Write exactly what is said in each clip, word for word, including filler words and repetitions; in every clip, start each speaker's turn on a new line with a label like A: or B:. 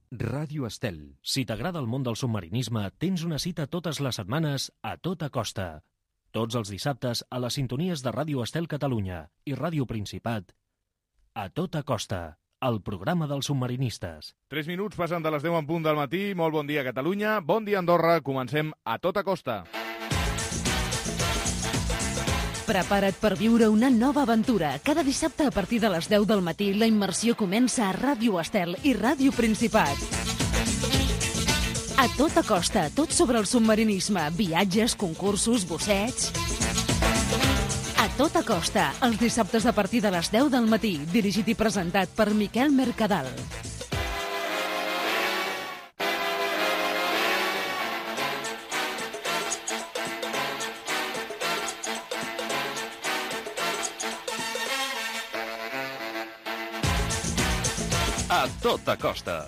A: Ràdio Estel. Si t'agrada el món del submarinisme, tens una cita totes les setmanes a tota costa. Tots els dissabtes a les sintonies de Ràdio Estel Catalunya i Ràdio Principat. A tota costa, el programa dels submarinistes.
B: Tres minuts passen de les deu en punt del matí. Molt bon dia, Catalunya. Bon dia, Andorra. Comencem a tota costa.
C: Prepara't per viure una nova aventura. Cada dissabte a partir de les deu del matí la immersió comença a Ràdio Estel i Ràdio Principat. A tota costa, tot sobre el submarinisme, viatges, concursos, bussets... A tota costa, els dissabtes a partir de les deu del matí, dirigit i presentat per Miquel Mercadal.
A: A tota costa.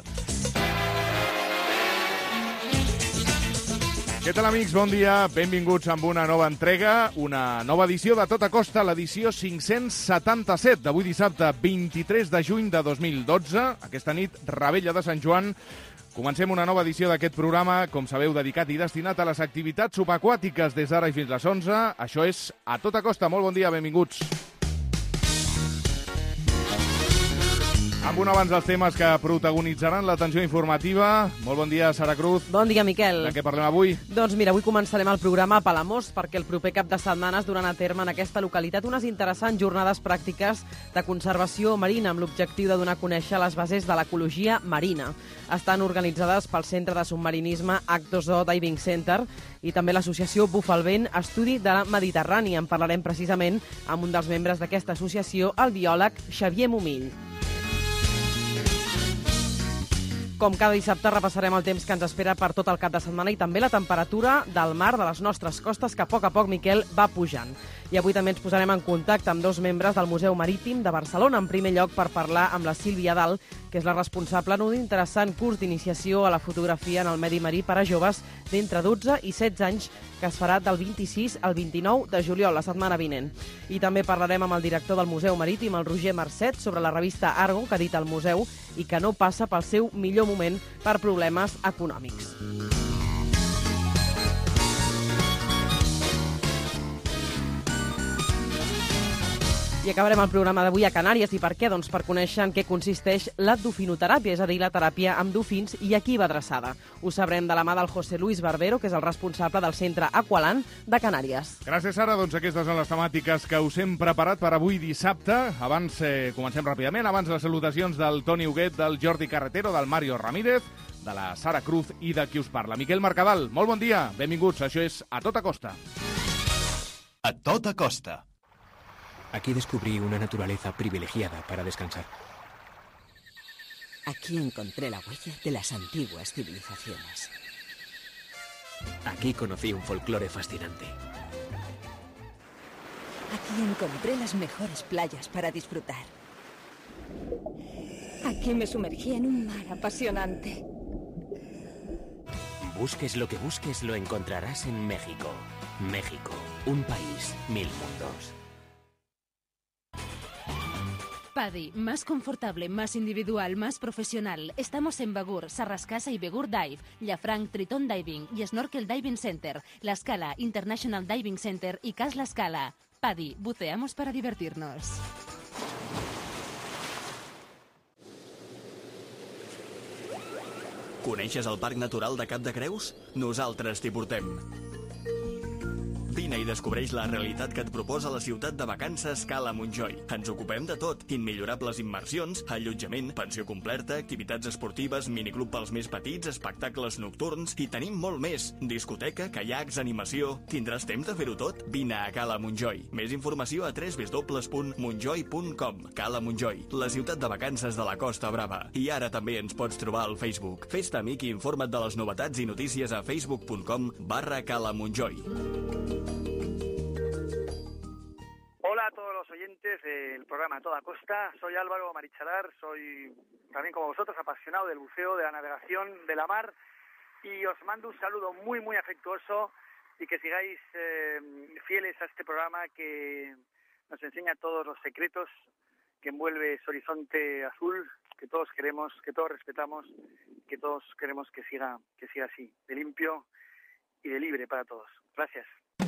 B: Què tal, amics? Bon dia. Benvinguts amb una nova entrega, una nova edició de Tota Costa, l'edició cinc-cents setanta-set d'avui dissabte, vint-i-tres de juny de dos mil dotze. Aquesta nit, Revetlla de Sant Joan. Comencem una nova edició d'aquest programa, com sabeu, dedicat i destinat a les activitats subaquàtiques des d'ara i fins les onze. Això és A Tota Costa. Molt bon dia, benvinguts. Amb un abans dels temes que protagonitzaran l'atenció informativa. Molt bon dia, Sara Cruz.
D: Bon dia, Miquel.
B: De què parlem avui?
D: Doncs mira, avui començarem el programa a Palamós perquè el proper cap de setmana es duran a terme en aquesta localitat unes interessants jornades pràctiques de conservació marina amb l'objectiu de donar a conèixer les bases de l'ecologia marina. Estan organitzades pel Centre de Submarinisme H dos O Diving Center i també l'associació Bufalvent Estudi de la Mediterrània. En parlarem precisament amb un dels membres d'aquesta associació, el biòleg Xavier Momill. Com cada dissabte repassarem el temps que ens espera per tot el cap de setmana i també la temperatura del mar de les nostres costes que a poc a poc, Miquel, va pujant. I avui també ens posarem en contacte amb dos membres del Museu Marítim de Barcelona, en primer lloc per parlar amb la Sílvia Dalt, que és la responsable d'un interessant curs d'iniciació a la fotografia en el medi marí per a joves d'entre dotze i setze anys, que es farà del vint-i-sis al vint-i-nou de juliol, la setmana vinent. I també parlarem amb el director del Museu Marítim, el Roger Marcet, sobre la revista Argo, que edita el museu i que no passa pel seu millor moment per problemes econòmics. I acabarem el programa d'avui a Canàries. I per què? Doncs per conèixer en què consisteix la dofinoteràpia, és a dir, la teràpia amb dofins i a qui va adreçada. Ho sabrem de la mà del José Luis Barbero, que és el responsable del centre Aqualand de Canàries.
B: Gràcies, Sara. Doncs aquestes són les temàtiques que us hem preparat per avui dissabte. Abans, eh, comencem ràpidament. Abans les salutacions del Toni Huguet, del Jordi Carretero, del Mario Ramírez, de la Sara Cruz i de qui us parla, Miquel Mercadal. Molt bon dia. Benvinguts. Això és A Tota Costa.
A: A tota costa.
E: Aquí descubrí una naturaleza privilegiada para descansar.
F: Aquí encontré la huella de las antiguas civilizaciones.
E: Aquí conocí un folclore fascinante.
F: Aquí encontré las mejores playas para disfrutar.
G: Aquí me sumergí en un mar apasionante.
E: Busques lo que busques, lo encontrarás en México. México, un país, mil mundos.
C: PADI, más confortable, más individual, más profesional. Estamos en Begur, Sarrascasa y Begur Dive, Llafranc, Triton Diving y Snorkel Diving Center, La Scala, International Diving Center y Cas La Scala. PADI, buceamos para divertirnos.
H: Coneixes el Parc Natural de Cap de Creus? Nosaltres t'hi portem. Vine i descobreix la realitat que et proposa la ciutat de vacances Cala Montjoi. Ens ocupem de tot: immillorables immersions, allotjament, pensió completa, activitats esportives, miniclub pels més petits, espectacles nocturns i tenim molt més. Discoteca, caiacs, animació... Tindràs temps de fer-ho tot? Vine a Cala Montjoi. Més informació a w w w punt montjoi punt com. Cala Montjoi, la ciutat de vacances de la Costa Brava. I ara també ens pots trobar al Facebook. Fes-te amic i informa't de les novetats i notícies a facebook punt com barra Cala Montjoi.
I: Hola a todos los oyentes del programa A Toda Costa. Soy Álvaro Marichalar, soy también como vosotros apasionado del buceo, de la navegación, de la mar, y os mando un saludo muy muy afectuoso y que sigáis eh, fieles a este programa que nos enseña todos los secretos que envuelve ese horizonte azul que todos queremos, que todos respetamos que todos queremos que siga, que siga así, de limpio y de libre para todos. Gracias.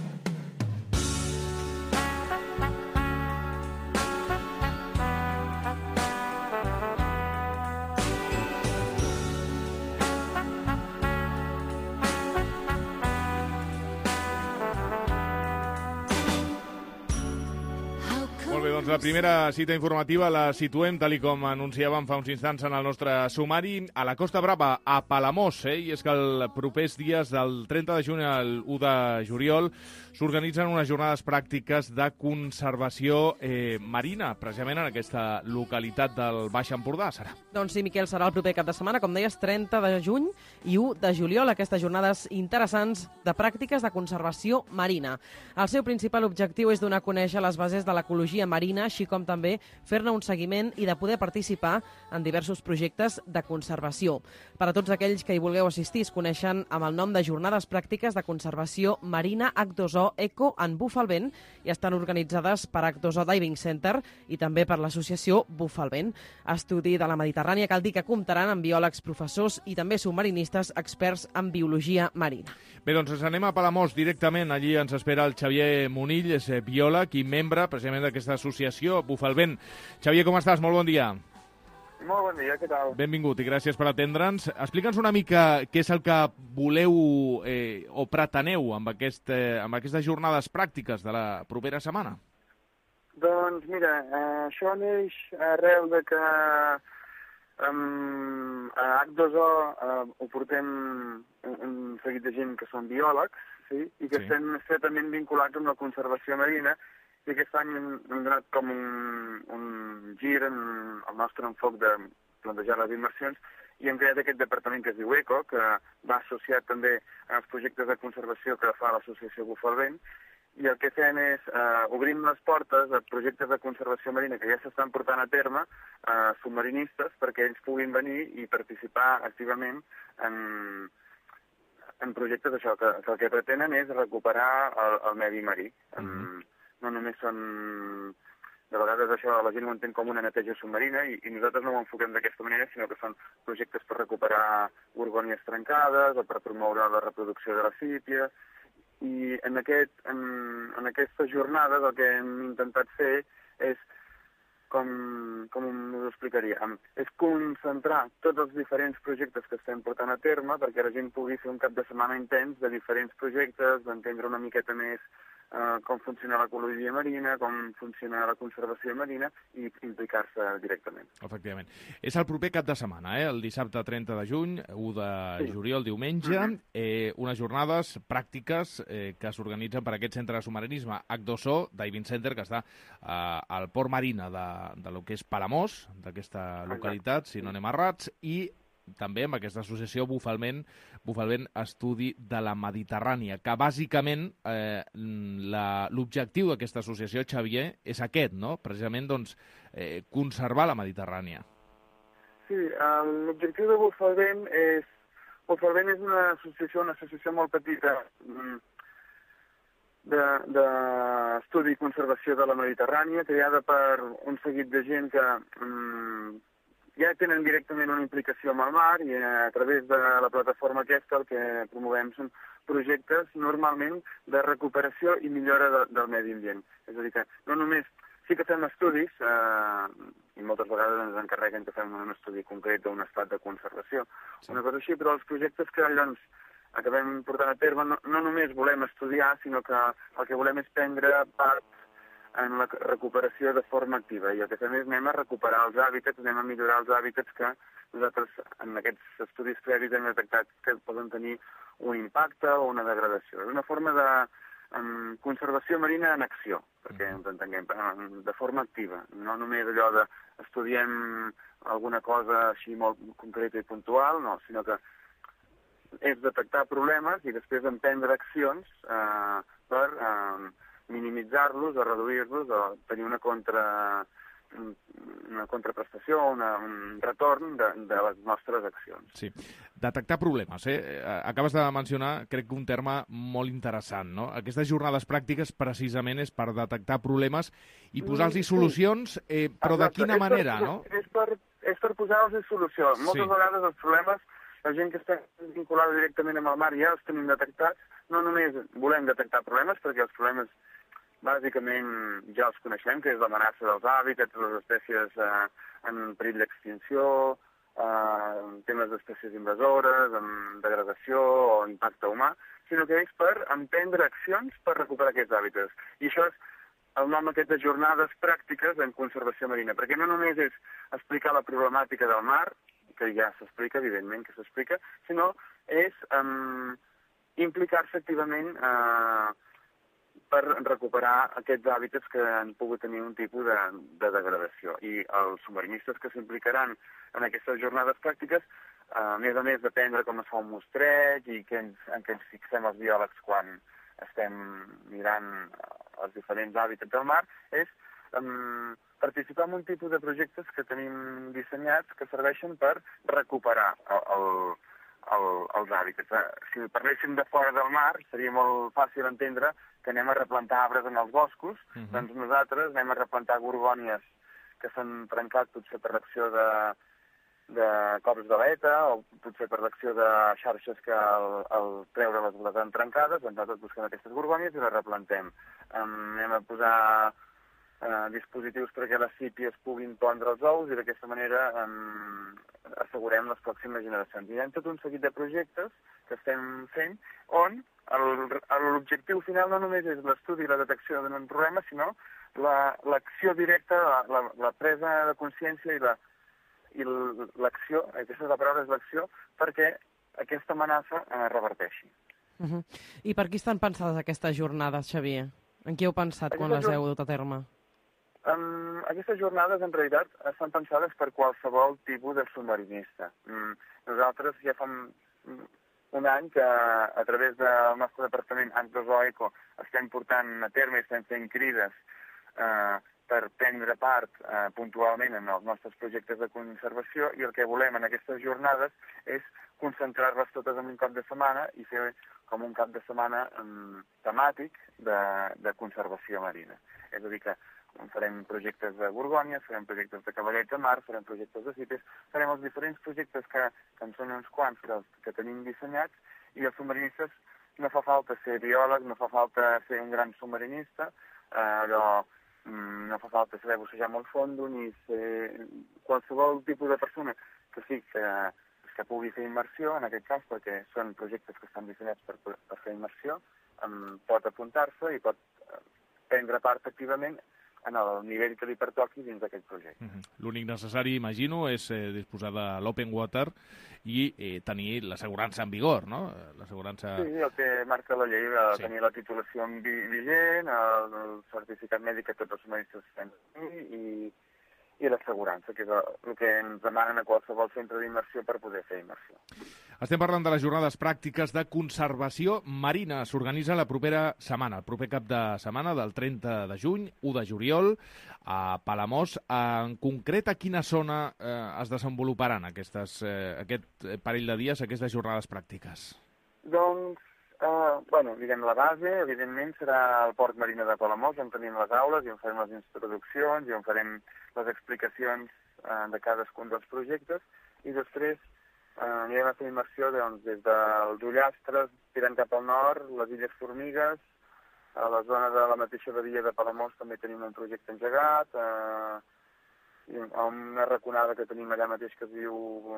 B: Molt bé, doncs la primera cita informativa la situem, tal i com anunciàvem fa uns instants en el nostre sumari, a la Costa Brava, a Palamós, eh? I és que els propers dies del trenta de juny al u de juliol s'organitzen unes jornades pràctiques de conservació eh, marina, precisament en aquesta localitat del Baix Empordà, Sara.
D: Doncs sí, Miquel, serà el proper cap de setmana, com deies, trenta de juny i u de juliol, aquestes jornades interessants de pràctiques de conservació marina. El seu principal objectiu és donar a conèixer les bases de l'ecologia marina, així com també fer-ne un seguiment i de poder participar en diversos projectes de conservació. Per a tots aquells que hi vulgueu assistir, es coneixen amb el nom de Jornades Pràctiques de Conservació Marina H dos O Eco en Bufalvent i estan organitzades per H dos O Diving Center i també per l'associació Bufalvent. Estudi de la Mediterrània, cal dir que comptaran amb biòlegs, professors i també submarinistes experts en biologia marina.
B: Bé, doncs ens anem a Palamós directament. Allí ens espera el Xavier Munill, és biòleg i membre precisament d'aquesta associació Bufalvent. Xavier, com estàs? Molt bon dia.
J: Molt bon dia, què tal?
B: Benvingut i gràcies per atendre'ns. Explica'ns una mica què és el que voleu eh, o preteneu amb, aquest, eh, amb aquestes jornades pràctiques de la propera setmana.
J: Doncs mira, eh, això neix arrel de que um, a H dos O eh, ho portem un, un seguit de gent que són biòlegs, sí? I que sí. Estem estretament vinculats amb la conservació marina, i aquest any hem, hem donat com un, un gir en el nostre enfoc de plantejar les immersions i hem creat aquest departament que es diu ECO, que va associat també als projectes de conservació que fa l'associació Bufalvent, i el que fem és eh, obrim les portes a projectes de conservació marina que ja s'estan portant a terme a eh, submarinistes perquè ells puguin venir i participar activament en, en projectes d'això, que, que el que pretenen és recuperar el, el medi marí. Mm-hmm. No només són... De vegades això la gent ho entén com una neteja submarina i, i nosaltres no ho enfoquem d'aquesta manera, sinó que són projectes per recuperar gorgònies trencades o per promoure la reproducció de la sípia. I en, aquest, en, en aquestes jornades el que hem intentat fer és, com, com us ho explicaria, és concentrar tots els diferents projectes que estem portant a terme perquè la gent pugui fer un cap de setmana intens de diferents projectes, d'entendre una miqueta més Uh, com funciona l'ecologia marina, com funciona la conservació marina i implicar-se directament.
B: Efectivament. És el proper cap de setmana, eh? El dissabte trenta de juny, u de sí. juliol, diumenge, uh-huh. eh, unes jornades pràctiques eh, que s'organitzen per aquest centre de submarinisme H dos O Diving Center, que està eh, al port marina de, de lo que és Palamós, d'aquesta localitat, si no anem errats, i també amb aquesta associació Bufalvent, Bufalvent Estudi de la Mediterrània, que bàsicament eh, l'objectiu d'aquesta associació, Xavier, és aquest, no? Precisament doncs, eh, conservar la Mediterrània.
J: Sí, l'objectiu de Bufalvent és... Bufalvent és una associació, una associació molt petita d'estudi i conservació de la Mediterrània, creada per un seguit de gent que... Mm, ja tenen directament una implicació amb el mar i a través de la plataforma aquesta el que promovem són projectes normalment de recuperació i millora de, del medi ambient. És a dir que no només, sí que fem estudis eh, i moltes vegades ens encarreguen que fem un estudi concret d'un estat de conservació, sí. Una cosa així, però els projectes que llavors acabem portant a terme no, no només volem estudiar, sinó que el que volem és prendre part en la recuperació de forma activa. I el que fem és anem a recuperar els hàbitats, anem a millorar els hàbitats que nosaltres en aquests estudis previs hem detectat que poden tenir un impacte o una degradació. És una forma de um, conservació marina en acció, perquè ens entenguem, de forma activa. No només allò de estudiem alguna cosa així molt concreta i puntual, no, sinó que és detectar problemes i després emprendre accions eh, per... Eh, minimitzar-los o reduir-los o tenir una contra una contraprestació, una, un retorn de, de les nostres accions.
B: Sí. Detectar problemes, eh? Acabes de mencionar, crec que un terme molt interessant, no? Aquestes jornades pràctiques precisament és per detectar problemes i posar-los solucions, eh, però de quina manera, no?
J: És per, és per posar-los solució. Moltes sí. vegades els problemes la gent que està vinculada directament amb el mar ja els tenim detectats. No només volem detectar problemes, perquè els problemes bàsicament ja els coneixem, que és l'amenaça dels hàbitats, les espècies eh, en perill d'extinció, eh, temes d'espècies invasores, amb degradació o impacte humà, sinó que és per emprendre accions per recuperar aquests hàbitats. I això és el nom aquest de jornades pràctiques en conservació marina, perquè no només és explicar la problemàtica del mar, que ja s'explica, evidentment que s'explica, sinó és um, implicar-se activament uh, per recuperar aquests hàbitats que han pogut tenir un tipus de, de degradació. I els submarinistes que s'implicaran en aquestes jornades pràctiques, uh, a més a més d'aprendre com es fa un mostreig i que ens, en què ens fixem els biòlegs quan estem mirant els diferents hàbitats del mar, és um, participar en un tipus de projectes que tenim dissenyats que serveixen per recuperar el, el, el, els hàbitats. Si parléssim de fora del mar, seria molt fàcil entendre que anem a replantar arbres en els boscos, uh-huh. Doncs nosaltres anem a replantar gorgònies que s'han trencat potser per l'acció de, de cops d'aleta o potser per l'acció de xarxes que al, al treure les, les han trencades, doncs nosaltres busquem aquestes gorgònies i les replantem. Um, anem a posar Uh, dispositius perquè les sípies puguin pondre els ous i d'aquesta manera um, assegurem les pròximes generacions. I hi ha tot un seguit de projectes que estem fent on l'objectiu final no només és l'estudi i la detecció d'un problema, sinó l'acció la, directa, la, la, la presa de consciència i la i l'acció, aquesta és la paraula, és l'acció, perquè aquesta amenaça uh, reverteixi.
D: Uh-huh. I per qui estan pensades aquestes jornades, Xavier? En qui heu pensat Aquesta quan les heu dut a terme?
J: Um, aquestes jornades, en realitat, estan pensades per qualsevol tipus de submarinista. Um, nosaltres ja fa un any que, a través del nostre departament Antrozoico, estem portant a terme i estem fent crides uh, per prendre part uh, puntualment en els nostres projectes de conservació, i el que volem en aquestes jornades és concentrar-les totes en un cap de setmana i fer com un cap de setmana um, temàtic de, de conservació marina. És a dir, que farem projectes de gorgònies, farem projectes de cavallets de mar, farem projectes de sípies, farem els diferents projectes que, que en són uns quants que, que tenim dissenyats, i els submarinistes no fa falta ser biòleg, no fa falta ser un gran submarinista, eh, allò, no fa falta saber bussejar molt fondo, ni ser qualsevol tipus de persona que sí que, que pugui fer immersió, en aquest cas, perquè són projectes que estan dissenyats per, per fer immersió, um, pot apuntar-se i pot prendre part activament en el nivell que li pertoqui dins d'aquest projecte.
B: Mm-hmm. L'únic necessari, imagino, és eh, disposar de l'open water i eh, tenir l'assegurança en vigor, no? L'assegurança...
J: Sí, el que marca la llei, de sí. Tenir la titulació vigent, el, el certificat mèdic que tots els submarinistes tenen, i, i l'assegurança, que és el, el que ens demanen a qualsevol centre d'immersió per poder fer immersió.
B: Estem parlant de les jornades pràctiques de conservació marina. S'organitza la propera setmana, el proper cap de setmana del trenta de juny, u de juliol, a Palamós. En concret, a quina zona eh, es desenvoluparan aquestes, eh, aquest parell de dies, aquestes jornades pràctiques?
J: Doncs, eh, bueno, diguem, la base, evidentment, serà el Port Marina de Palamós, on tenim les aules i on farem les introduccions i on farem les explicacions eh, de cadascun dels projectes, i després Uh, anirem a fer immersió doncs, des dels Ullastres, tirant cap al nord, les Illes Formigues, a la zona de la mateixa badia de Palamós també tenim un projecte engegat, uh, i a una raconada que tenim allà mateix que es diu uh,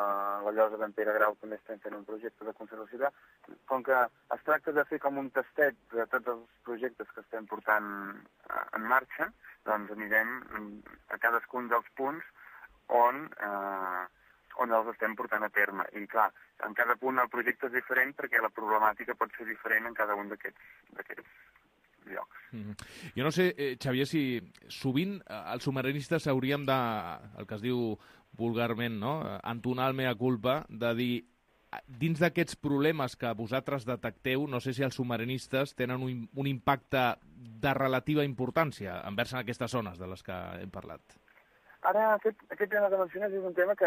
J: la Llosa d'en Pere Grau, també estem fent un projecte de conservació. Com que es tracta de fer com un tastet de tots els projectes que estem portant uh, en marxa, doncs anirem a cadascun dels punts on... Uh, on els estem portant a terme. I clar, en cada punt el projecte és diferent perquè la problemàtica pot ser diferent en cada un d'aquests llocs.
B: Mm-hmm. Jo no sé, eh, Xavier, si sovint eh, els submarinistes hauríem de, el que es diu vulgarment, no?, entonar el mea culpa, de dir, dins d'aquests problemes que vosaltres detecteu, no sé si els submarinistes tenen un, un impacte de relativa importància envers en aquestes zones de les que hem parlat.
J: Ara, aquest, aquest tema que menciones és un tema que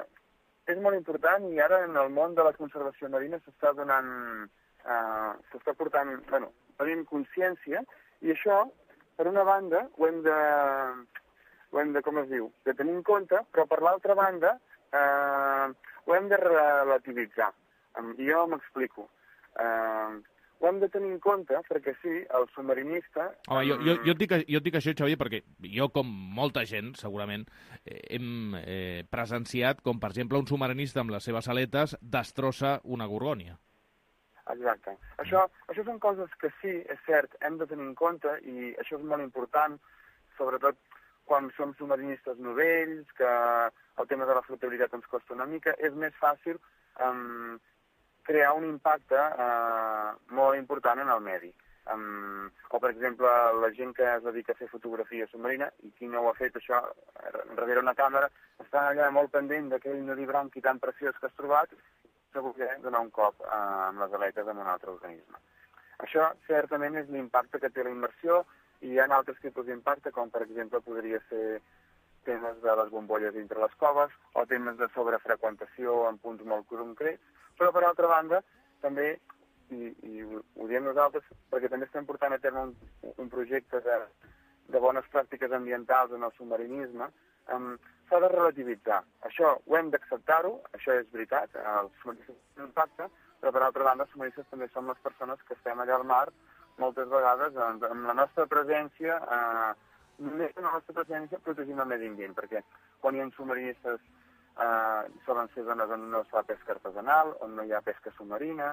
J: és molt important, i ara en el món de la conservació marina s'està donant, eh, s'està portant, bueno, tenint consciència, i això, per una banda, ho hem de, ho hem de, com es diu, de tenir en compte, però per l'altra banda, eh, ho hem de relativitzar. Um, I jo m'explico. Uh, ho hem de tenir en compte perquè sí, el submarinista...
B: Home, jo, jo, jo, et dic, jo et dic això, Xavier, perquè jo, com molta gent, segurament, eh, hem eh, presenciat com, per exemple, un submarinista amb les seves aletes destrossa una gorgònia.
J: Exacte. Això, això són coses que sí, és cert, hem de tenir en compte i això és molt important, sobretot quan som submarinistes novells, que el tema de la flotabilitat ens costa una mica, és més fàcil um, crear un impacte uh, molt important en el medi. Um, o, per exemple, la gent que es dedica a fer fotografia submarina, i qui no ho ha fet això, darrere una càmera, està allà molt pendent d'aquell nudibranqui tan preciós que has trobat, se volia donar un cop uh, amb les aletes en un altre organisme. Això, certament, és l'impacte que té la immersió, i hi ha altres tipus d'impacte, com per exemple podria ser temes de les bombolles dintre les coves o temes de sobrefreqüentació en punts molt concrets, però per altra banda també, i, i ho diem nosaltres, perquè també estem portant a terme un, un projecte de, de bones pràctiques ambientals en el submarinisme, um, s'ha de relativitzar. Això ho hem d'acceptar-ho, això és veritat, els submarinistes tenen impacte, però per altra banda els submarinistes també som les persones que estem allà al mar moltes vegades amb, amb la nostra presència, eh, només amb la nostra presència protegint el medi ambient, perquè quan hi ha submarinistes eh, solen ser zones on no es fa pesca artesanal, on no hi ha pesca submarina,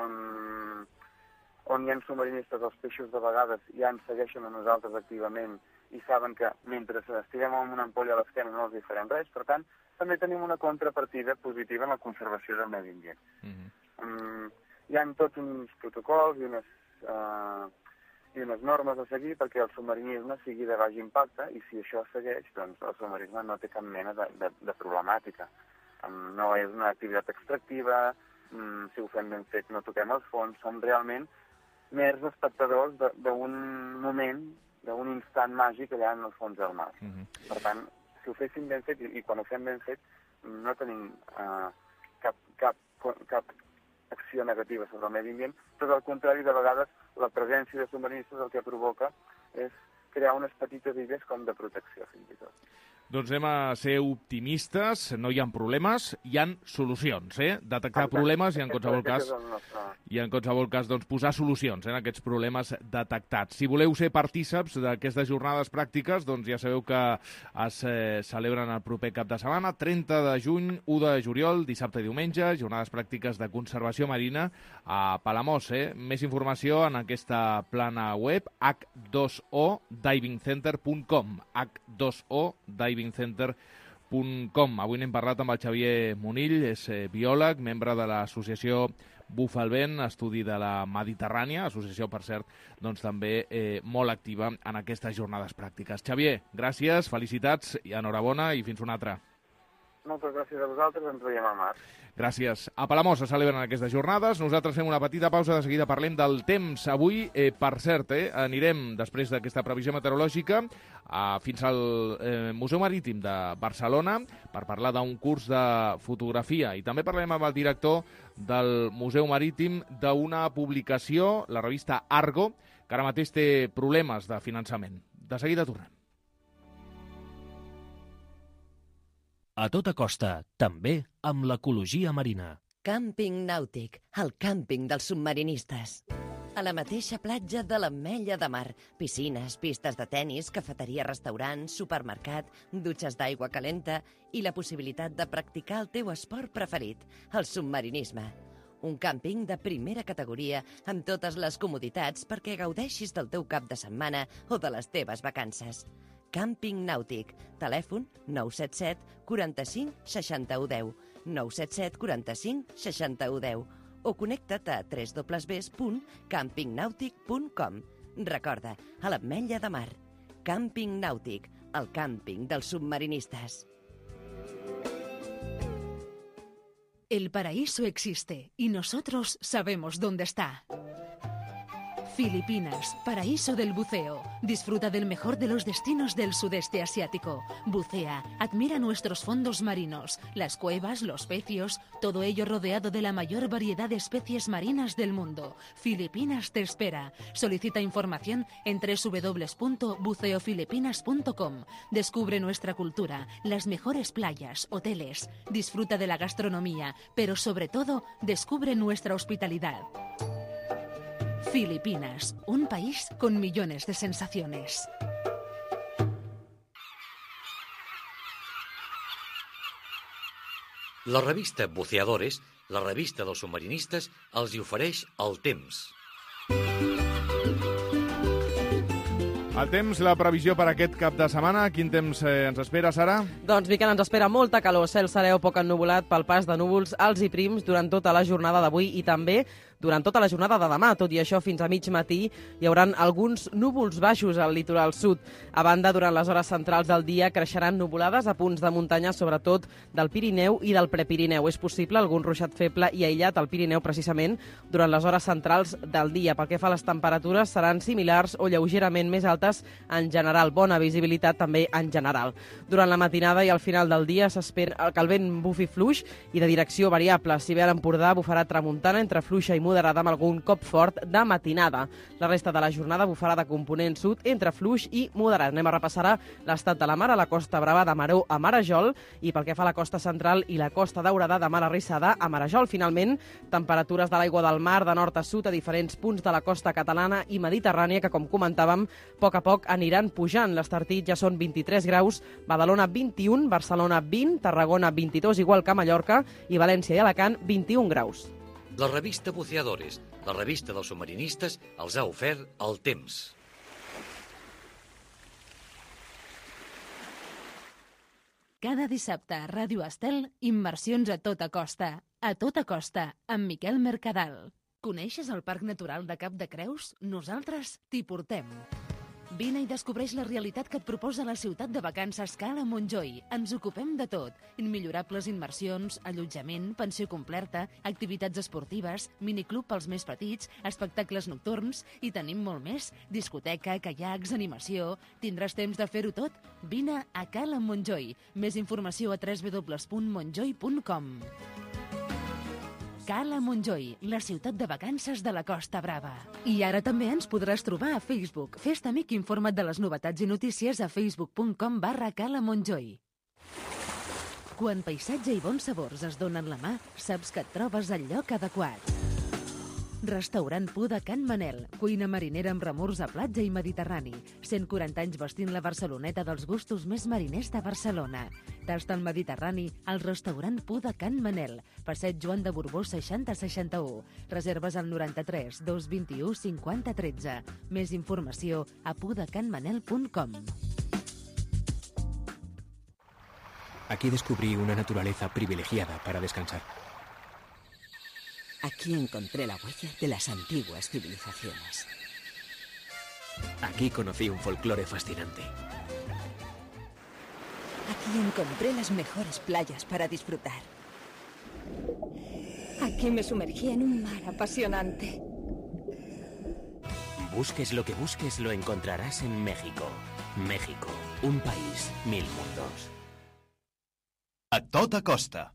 J: um, on hi ha submarinistes, els peixos de vegades ja ens segueixen a nosaltres activament i saben que mentre estiguem amb una ampolla a l'esquena no els hi farem res, per tant, també tenim una contrapartida positiva en la conservació del medi ambient. Mm-hmm. um, hi ha tots uns protocols i unes Uh, i unes normes a seguir perquè el submarinisme sigui de baix impacte i si això segueix, doncs el submarinisme no té cap mena de, de, de problemàtica. Um, no és una activitat extractiva, um, si ho fem ben fet no toquem els fons, som realment mers espectadors d'un moment, d'un instant màgic allà en el fons del mar. Mm-hmm. Per tant, si ho féssim ben fet, i, i quan ho fem ben fet, no tenim uh, cap, cap, cap acció negativa sobre el medi ambient, però al contrari, de vegades la presència de submarinistes el que provoca és crear unes petites illes com de protecció, fins i tot.
B: Doncs anem a ser optimistes, no hi ha problemes, hi ha solucions, eh? Detectar Exacte. problemes i en qualsevol cas, nostre... i en qualsevol cas doncs, posar solucions eh, en aquests problemes detectats. Si voleu ser partíceps d'aquestes jornades pràctiques, doncs ja sabeu que es eh, celebren el proper cap de setmana, trenta de juny, u de juliol, dissabte i diumenge, jornades pràctiques de conservació marina a Palamós. Eh? Més informació en aquesta plana web, hac dos o diving center punt com, hac dos o diving center punt com. Avui n'hem parlat amb el Xavier Munill, és eh, biòleg, membre de l'associació Bufa el Vent, estudi de la Mediterrània, associació, per cert, doncs també eh, molt activa en aquestes jornades pràctiques. Xavier, gràcies, felicitats i enhorabona i fins una altra.
J: Moltes gràcies a vosaltres, ens veiem al mar.
B: Gràcies. A Palamós se celebren aquestes jornades. Nosaltres fem una petita pausa, de seguida parlem del temps. Avui, eh, per cert, eh, anirem, després d'aquesta previsió meteorològica, a, fins al eh, Museu Marítim de Barcelona per parlar d'un curs de fotografia. I també parlem amb el director del Museu Marítim d'una publicació, la revista Argo, que ara mateix té problemes de finançament. De seguida tornem.
A: A tota costa, també amb l'ecologia marina.
K: Càmping nàutic, el càmping dels submarinistes. A la mateixa platja de l'Ametlla de Mar. Piscines, pistes de tennis, cafeteria, restaurant, supermercat, dutxes d'aigua calenta i la possibilitat de practicar el teu esport preferit, el submarinisme. Un càmping de primera categoria amb totes les comoditats perquè gaudeixis del teu cap de setmana o de les teves vacances. Càmping nàutic. Telèfon nou set set quaranta-cinc seixanta-u deu, nou set set quaranta-cinc seixanta-u deu o connecta't a w w w punt camping nàutic punt com. Recorda, a l'Ametlla de Mar. Càmping nàutic, el càmping dels submarinistes.
C: El paraíso existe y nosotros sabemos dónde está. Filipinas, paraíso del buceo. Disfruta del mejor de los destinos del sudeste asiático. Bucea, admira nuestros fondos marinos, las cuevas, los pecios, todo ello rodeado de la mayor variedad de especies marinas del mundo. Filipinas te espera. Solicita información en doble u doble u doble u punto buceo filipinas punto com. Descubre nuestra cultura, las mejores playas, hoteles. Disfruta de la gastronomía, pero sobre todo, descubre nuestra hospitalidad. Filipinas, un país con millones de sensaciones.
L: La revista Buceadores, la revista dels submarinistes, els hi ofereix el temps.
B: El temps, la previsió per aquest cap de setmana. Quin temps eh, ens espera, Sara?
D: Doncs, Miquel, ens espera molta calor, cel sereu poc ennuvolat pel pas de núvols alts i prims durant tota la jornada d'avui i també durant tota la jornada de demà. Tot i això, fins a mig matí hi haurà alguns núvols baixos al litoral sud. A banda, durant les hores centrals del dia creixeran nuvolades a punts de muntanya, sobretot del Pirineu i del Prepirineu. És possible algun ruixat feble i aïllat al Pirineu, precisament, durant les hores centrals del dia. Pel que fa a les temperatures, seran similars o lleugerament més altes en general. Bona visibilitat també en general. Durant la matinada i al final del dia s'espera que el vent bufi fluix i de direcció variable. Si bé a l'Empordà bufarà tramuntana entre fluixa i moderada amb algun cop fort de matinada. La resta de la jornada bufarà de component sud entre fluix i moderat. Anem a repassar l'estat de la mar a la Costa Brava de Maró a Marajol i pel que fa a la costa central i la Costa Daurada de Mar Arrissada a Marajol. Finalment, temperatures de l'aigua del mar de nord a sud a diferents punts de la costa catalana i mediterrània que, com comentàvem, a poc a poc aniran pujant. L'Estartit ja són vint-i-tres graus, Badalona vint-i-un, Barcelona vint, Tarragona vint-i-dos, igual que Mallorca, i València i Alacant vint-i-un graus.
L: La revista Buceadores, la revista dels submarinistes, els ha ofert el temps.
C: Cada dissabte a Ràdio Estel, immersions a tota costa. A tota costa, amb Miquel Mercadal. Coneixes el Parc Natural de Cap de Creus? Nosaltres t'hi portem. Vine i descobreix la realitat que et proposa la ciutat de vacances Cala Montjoi. Ens ocupem de tot. Immillorables immersions, allotjament, pensió completa, activitats esportives, miniclub pels més petits, espectacles nocturns i tenim molt més. Discoteca, caiacs, animació... Tindràs temps de fer-ho tot? Vine a Cala Montjoi. Més informació a doble u doble u doble u punt montjoi punt com. Cala Montjoi, la ciutat de vacances de la Costa Brava. I ara també ens podràs trobar a Facebook. Fes-te amic i informa't de les novetats i notícies a facebook punt com barra Cala Montjoi. Quan paisatge i bons sabors es donen la mà, saps que et trobes al lloc adequat. Restaurant Pu de Can Manel, cuina marinera amb remors a platja i mediterrani. cent quaranta anys vestint la Barceloneta dels gustos més mariners de Barcelona. Tasta el Mediterrani al restaurant Pu de Can Manel, passeig Joan de Borbó seixanta seixanta-u. Reserves al noranta-tres dos vint-i-u cinquanta tretze. Més informació a pudecanmanel punt com.
M: Aquí descubrí una naturaleza privilegiada para descansar.
F: Aquí encontré la huella de las antiguas civilizaciones.
M: Aquí conocí un folclore fascinante.
G: Aquí encontré las mejores playas para disfrutar. Aquí me sumergí en un mar apasionante.
E: Busques lo que busques, lo encontrarás en México. México, un país, mil mundos.
N: A tota costa.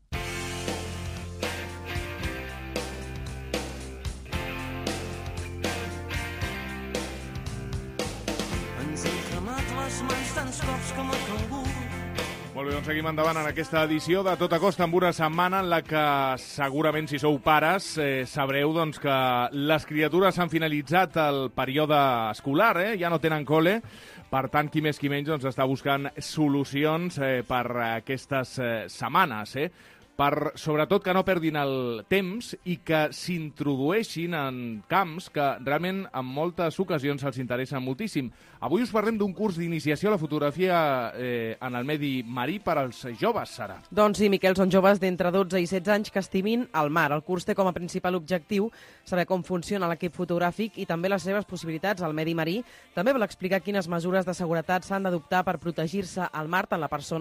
B: Molt bé, doncs seguim endavant en aquesta edició de Tota Costa amb una setmana en la que segurament, si sou pares, eh, sabreu doncs, que les criatures han finalitzat el període escolar, eh? Ja no tenen col·le, per tant, qui més qui menys doncs, està buscant solucions eh, per aquestes eh, setmanes, eh? per sobretot que no perdin el temps i que s'introdueixin en camps que realment en moltes ocasions els interessen moltíssim. Avui us parlem d'un curs d'iniciació a la fotografia eh, en el medi marí per als joves, Sara.
D: Doncs sí, Miquel, són joves d'entre dotze i setze anys que estimin el mar. El curs té com a principal objectiu saber com funciona l'equip fotogràfic i també les seves possibilitats al medi marí. També vol explicar quines mesures de seguretat s'han d'adoptar per protegir-se al mar tant la persona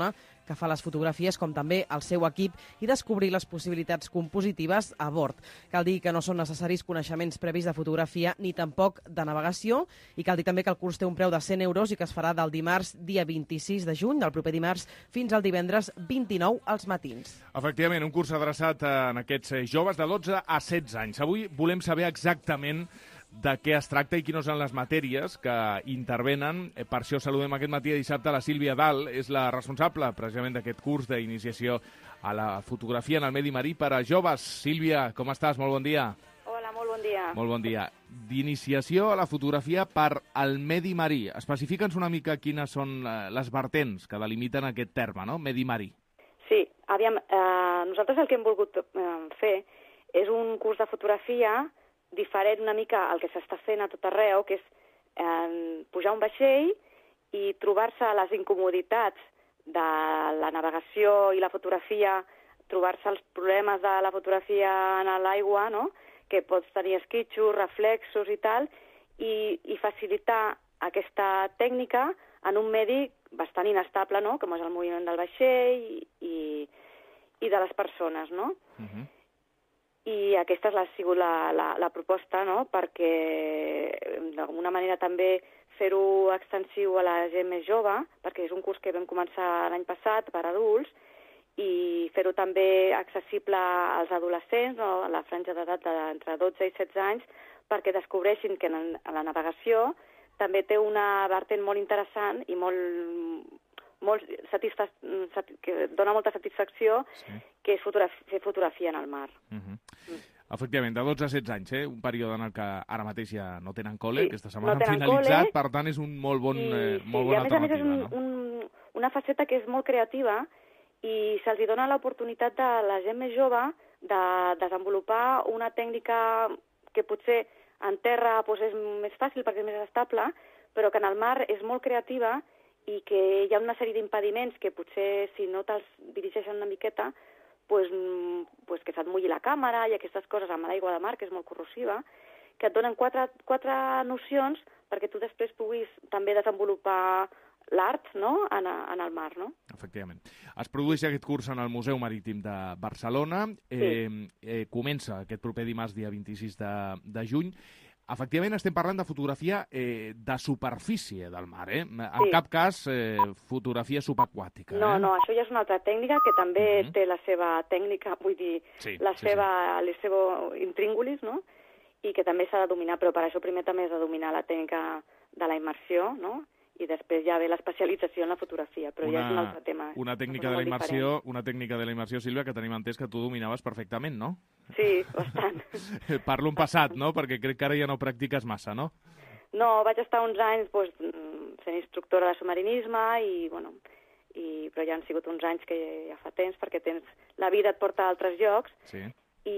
D: que fa les fotografies, com també el seu equip, i descobrir les possibilitats compositives a bord. Cal dir que no són necessaris coneixements previs de fotografia ni tampoc de navegació, i cal dir també que el curs té un preu de cent euros i que es farà del dimarts dia vint-i-sis de juny, del proper dimarts, fins al divendres vint-i-nou als matins.
B: Efectivament, un curs adreçat en aquests joves de dotze a setze anys. Avui volem saber exactament de què es tracta i quines són les matèries que intervenen. Per això saludem aquest matí de dissabte la Sílvia Dalt, és la responsable precisament d'aquest curs d'iniciació a la fotografia en el medi marí per a joves. Sílvia, com estàs? Molt bon dia.
O: Hola, molt bon dia.
B: Molt bon dia. D'iniciació a la fotografia per al medi marí. Especifica'ns una mica quines són les vertents que delimiten aquest terme, no? Medi marí.
O: Sí, aviam, eh, nosaltres el que hem volgut eh, fer és un curs de fotografia diferent una mica al que s'està fent a tot arreu, que és eh, pujar un vaixell i trobar-se les incomoditats de la navegació i la fotografia, trobar-se els problemes de la fotografia en l'aigua, no? Que pots tenir esquitxos, reflexos i tal, i, i facilitar aquesta tècnica en un medi bastant inestable, no? Com és el moviment del vaixell i, i de les persones, no? Uh-huh. I aquesta és la, ha sigut la, la, la proposta, no?, perquè d'alguna manera també fer-ho extensiu a la gent més jove, perquè és un curs que vam començar l'any passat per adults, i fer-ho també accessible als adolescents, no?, a la franja d'edat d'entre dotze i setze anys, perquè descobreixin que en, en la navegació també té una vertent molt interessant i molt, molt satisfa... que dona molta satisfacció, sí. Que és fotografi... fer fotografia en el mar. Uh-huh.
B: Mm. Efectivament, de dotze a setze anys, eh? Un període en el que ara mateix ja no tenen col·le, sí, aquesta setmana
O: no
B: han finalitzat,
O: cole,
B: per tant és un molt bon,
O: i,
B: eh, molt
O: sí,
B: bona
O: i a més a més és un,
B: no?
O: un, una faceta que és molt creativa i se'ls dona l'oportunitat de la gent més jove de desenvolupar una tècnica que potser en terra doncs, és més fàcil perquè és més estable, però que en el mar és molt creativa i que hi ha una sèrie d'impediments que potser si no te'ls dirigeixen una miqueta pues, pues que se't mulli la càmera i aquestes coses amb l'aigua de mar, que és molt corrosiva, que et donen quatre, quatre nocions perquè tu després puguis també desenvolupar l'art, no?, en, en el mar, no?
B: Efectivament. Es produeix aquest curs en el Museu Marítim de Barcelona. Sí. Eh, eh, comença aquest proper dimarts, dia vint-i-sis de, de juny. Efectivament, estem parlant de fotografia eh, de superfície del mar, eh? En sí. cap cas, eh, fotografia subaquàtica.
O: No,
B: eh?
O: no, això ja és una altra tècnica que també uh-huh. té la seva tècnica, vull dir,
B: sí,
O: la
B: sí,
O: seva,
B: sí.
O: les seva intríngulis, no?, i que també s'ha de dominar, però per això primer també has de dominar la tècnica de la immersió, no?, i després ja ve l'especialització en la fotografia, però
B: una,
O: ja és un altre tema.
B: Una tècnica de la immersió, una tècnica de la immersió, Sílvia, que tenim entès que tu dominaves perfectament, no?
O: Sí, bastant.
B: Parlo en passat, no?, perquè crec que ara ja no practiques massa, no?
O: No, vaig estar uns anys pues, sent instructora de submarinisme i, bueno, i, però ja han sigut uns anys que ja fa temps, perquè tens, la vida et porta a altres llocs,
B: sí.
O: i,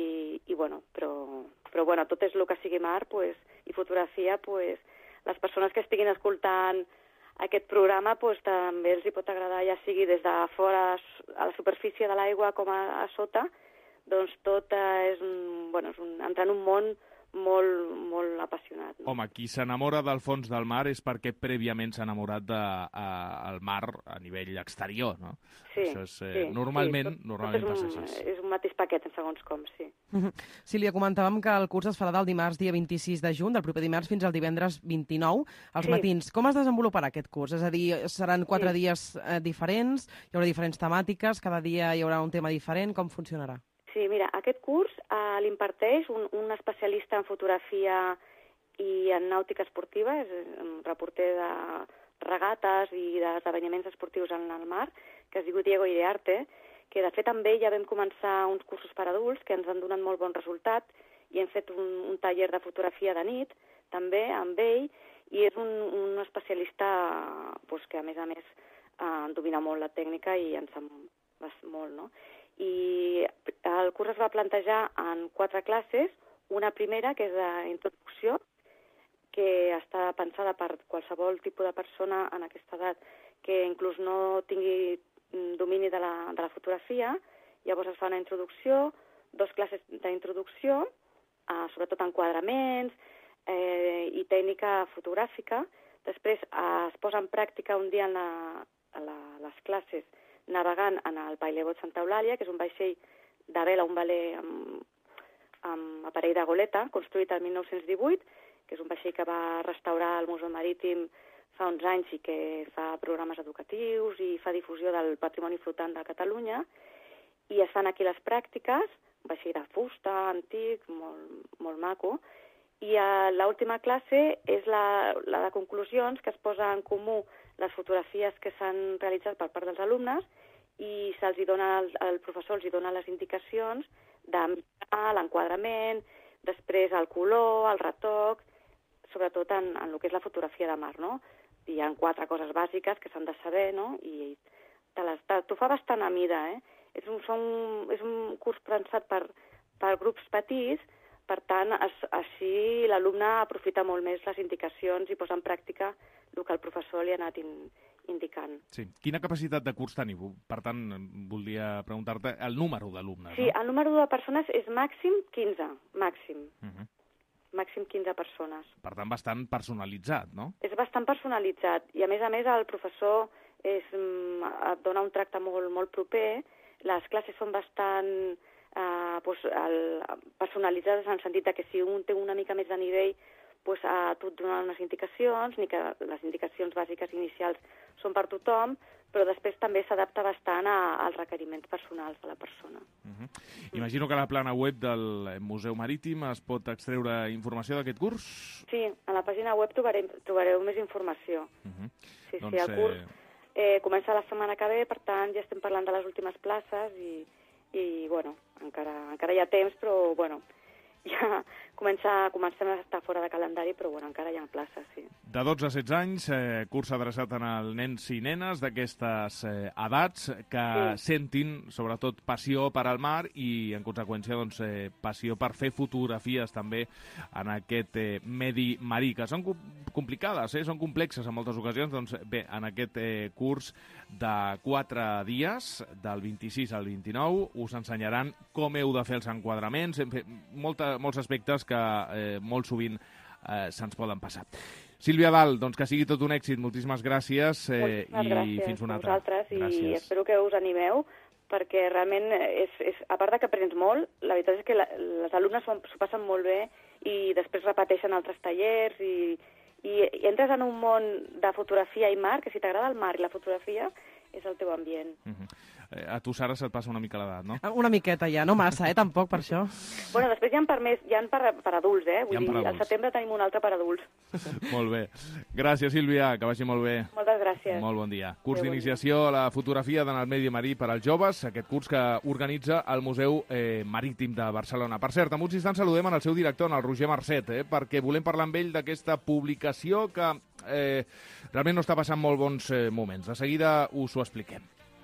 O: i bueno, però, però bueno, tot és el que sigui mar, pues, i fotografia, pues, les persones que estiguin escoltant aquest programa pues, també els hi pot agradar, ja sigui des de fora a la superfície de l'aigua com a, a sota, doncs tot eh, és, un, bueno, és un, entrar en un món molt, molt apassionat. No?
B: Home, qui s'enamora del fons del mar és perquè prèviament s'ha enamorat del de, mar a nivell exterior, no?
O: Sí,
B: Això és, eh,
O: sí,
B: normalment,
O: sí, tot,
B: normalment
O: tot
B: passa
O: un,
B: així.
O: És un mateix paquet, en segons com, sí.
D: Uh-huh. Sílvia, comentàvem que el curs es farà del dimarts dia vint-i-sis de juny, del proper dimarts fins al divendres vint-i-nou, als
O: sí.
D: matins. Com es desenvoluparà aquest curs? És a dir, seran quatre sí. dies eh, diferents, hi haurà diferents temàtiques, cada dia hi haurà un tema diferent, com funcionarà?
O: Sí, mira, aquest curs eh, l'imparteix un, un especialista en fotografia i en nàutica esportiva, és un reporter de regates i d'esdeveniments esportius en el mar, que es diu Diego Iriarte, que de fet amb ell ja vam començar uns cursos per adults que ens han donat molt bon resultat i hem fet un, un taller de fotografia de nit també amb ell, i és un, un especialista pues, que a més a més eh, domina molt la tècnica i en sap molt, no? I el curs es va plantejar en quatre classes, una primera que és d'introducció, que està pensada per qualsevol tipus de persona en aquesta edat que inclús no tingui domini de la, de la fotografia. Llavors es fa una introducció, dos classes d'introducció, eh, sobretot enquadraments eh, i tècnica fotogràfica. Després eh, es posa en pràctica un dia en la, a la, les classes navegant en el Pailebot Santa Eulàlia, que és un vaixell de vela, un veler amb, amb aparell de goleta, construït el mil nou-cents divuit, que és un vaixell que va restaurar el Museu Marítim fa uns anys i que fa programes educatius i fa difusió del patrimoni flotant de Catalunya, i es fan aquí les pràctiques, un vaixell de fusta, antic, molt, molt maco, i uh, l'última classe és la, la de conclusions, que es posa en comú les fotografies que s'han realitzat per part dels alumnes i se'ls dona, el, el professor els hi dona les indicacions de mirar l'enquadrament, després el color, el retoc, sobretot en, en el que és la fotografia de mar, no? Hi ha quatre coses bàsiques que s'han de saber, no? I t'ho fa bastant a mida, eh? És un, són, és un curs pensat per, per grups petits, per tant, es, així l'alumne aprofita molt més les indicacions i posa en pràctica el que el professor li ha anat in, indicant.
B: Sí. Quina capacitat de curs teniu? Per tant, voldria preguntar-te el número d'alumnes.
O: Sí,
B: no?
O: El número de persones és màxim quinze, màxim.
B: Uh -huh.
O: Màxim quinze persones.
B: Per tant, bastant personalitzat, no?
O: És bastant personalitzat i, a més a més, el professor és, et dona un tracte molt, molt proper. Les classes són bastant eh, pues, el, personalitzades en el sentit que si un té una mica més de nivell, pues, eh, tu et donen unes indicacions, ni que les indicacions bàsiques inicials són per tothom, però després també s'adapta bastant a, als requeriments personals de la persona.
B: Uh-huh. Imagino que a la plana web del Museu Marítim es pot extreure informació d'aquest curs?
O: Sí, a la pàgina web trobareu, trobareu més informació. Uh-huh. Sí, doncs, sí, el curs eh, comença la setmana que ve, per tant ja estem parlant de les últimes places i, i bueno, encara, encara hi ha temps, però bueno, ja comença, comencem a estar fora de calendari, però bueno, encara hi ha places, sí.
B: De dotze a setze anys, eh, curs adreçat als nens i nenes d'aquestes eh, edats que sí. sentin, sobretot, passió per al mar i, en conseqüència, doncs, eh, passió per fer fotografies també en aquest eh, medi marí, que són complicades, eh, són complexes en moltes ocasions. Doncs bé, en aquest eh, curs de quatre dies, del vint-i-sis al vint-i-nou, us ensenyaran com heu de fer els enquadraments, hem fet molta, molts aspectes que eh, molt sovint eh, se'ns poden passar. Sílvia Dalt, doncs que sigui tot un èxit, moltíssimes gràcies, eh,
O: moltíssimes
B: i
O: gràcies
B: fins una altra.
O: Vosaltres, i espero que us animeu, perquè realment, és, és, a part de que aprens molt, la veritat és que la, les alumnes s'ho passen molt bé i després repeteixen altres tallers i, i, i entres en un món de fotografia i mar, que si t'agrada el mar i la fotografia, és el teu ambient.
B: Uh-huh. eh, a tu, Sara, se't passa una mica l'edat, no?
D: Una miqueta ja, no massa, eh, tampoc, per això.
O: Bueno, després hi ha per, més, hi ha per, per adults, eh? Vull dir, al setembre tenim un altre per adults.
B: Molt bé. Gràcies, Sílvia, que vagi molt bé.
O: Moltes gràcies.
B: Molt bon dia. Curs d'iniciació a la fotografia en el medi marí per als joves, aquest curs que organitza el Museu eh, Marítim de Barcelona. Per cert, en uns instants saludem en el seu director, en el Roger Marcet, eh, perquè volem parlar amb ell d'aquesta publicació que eh, realment no està passant molt bons eh, moments. De seguida us ho expliquem.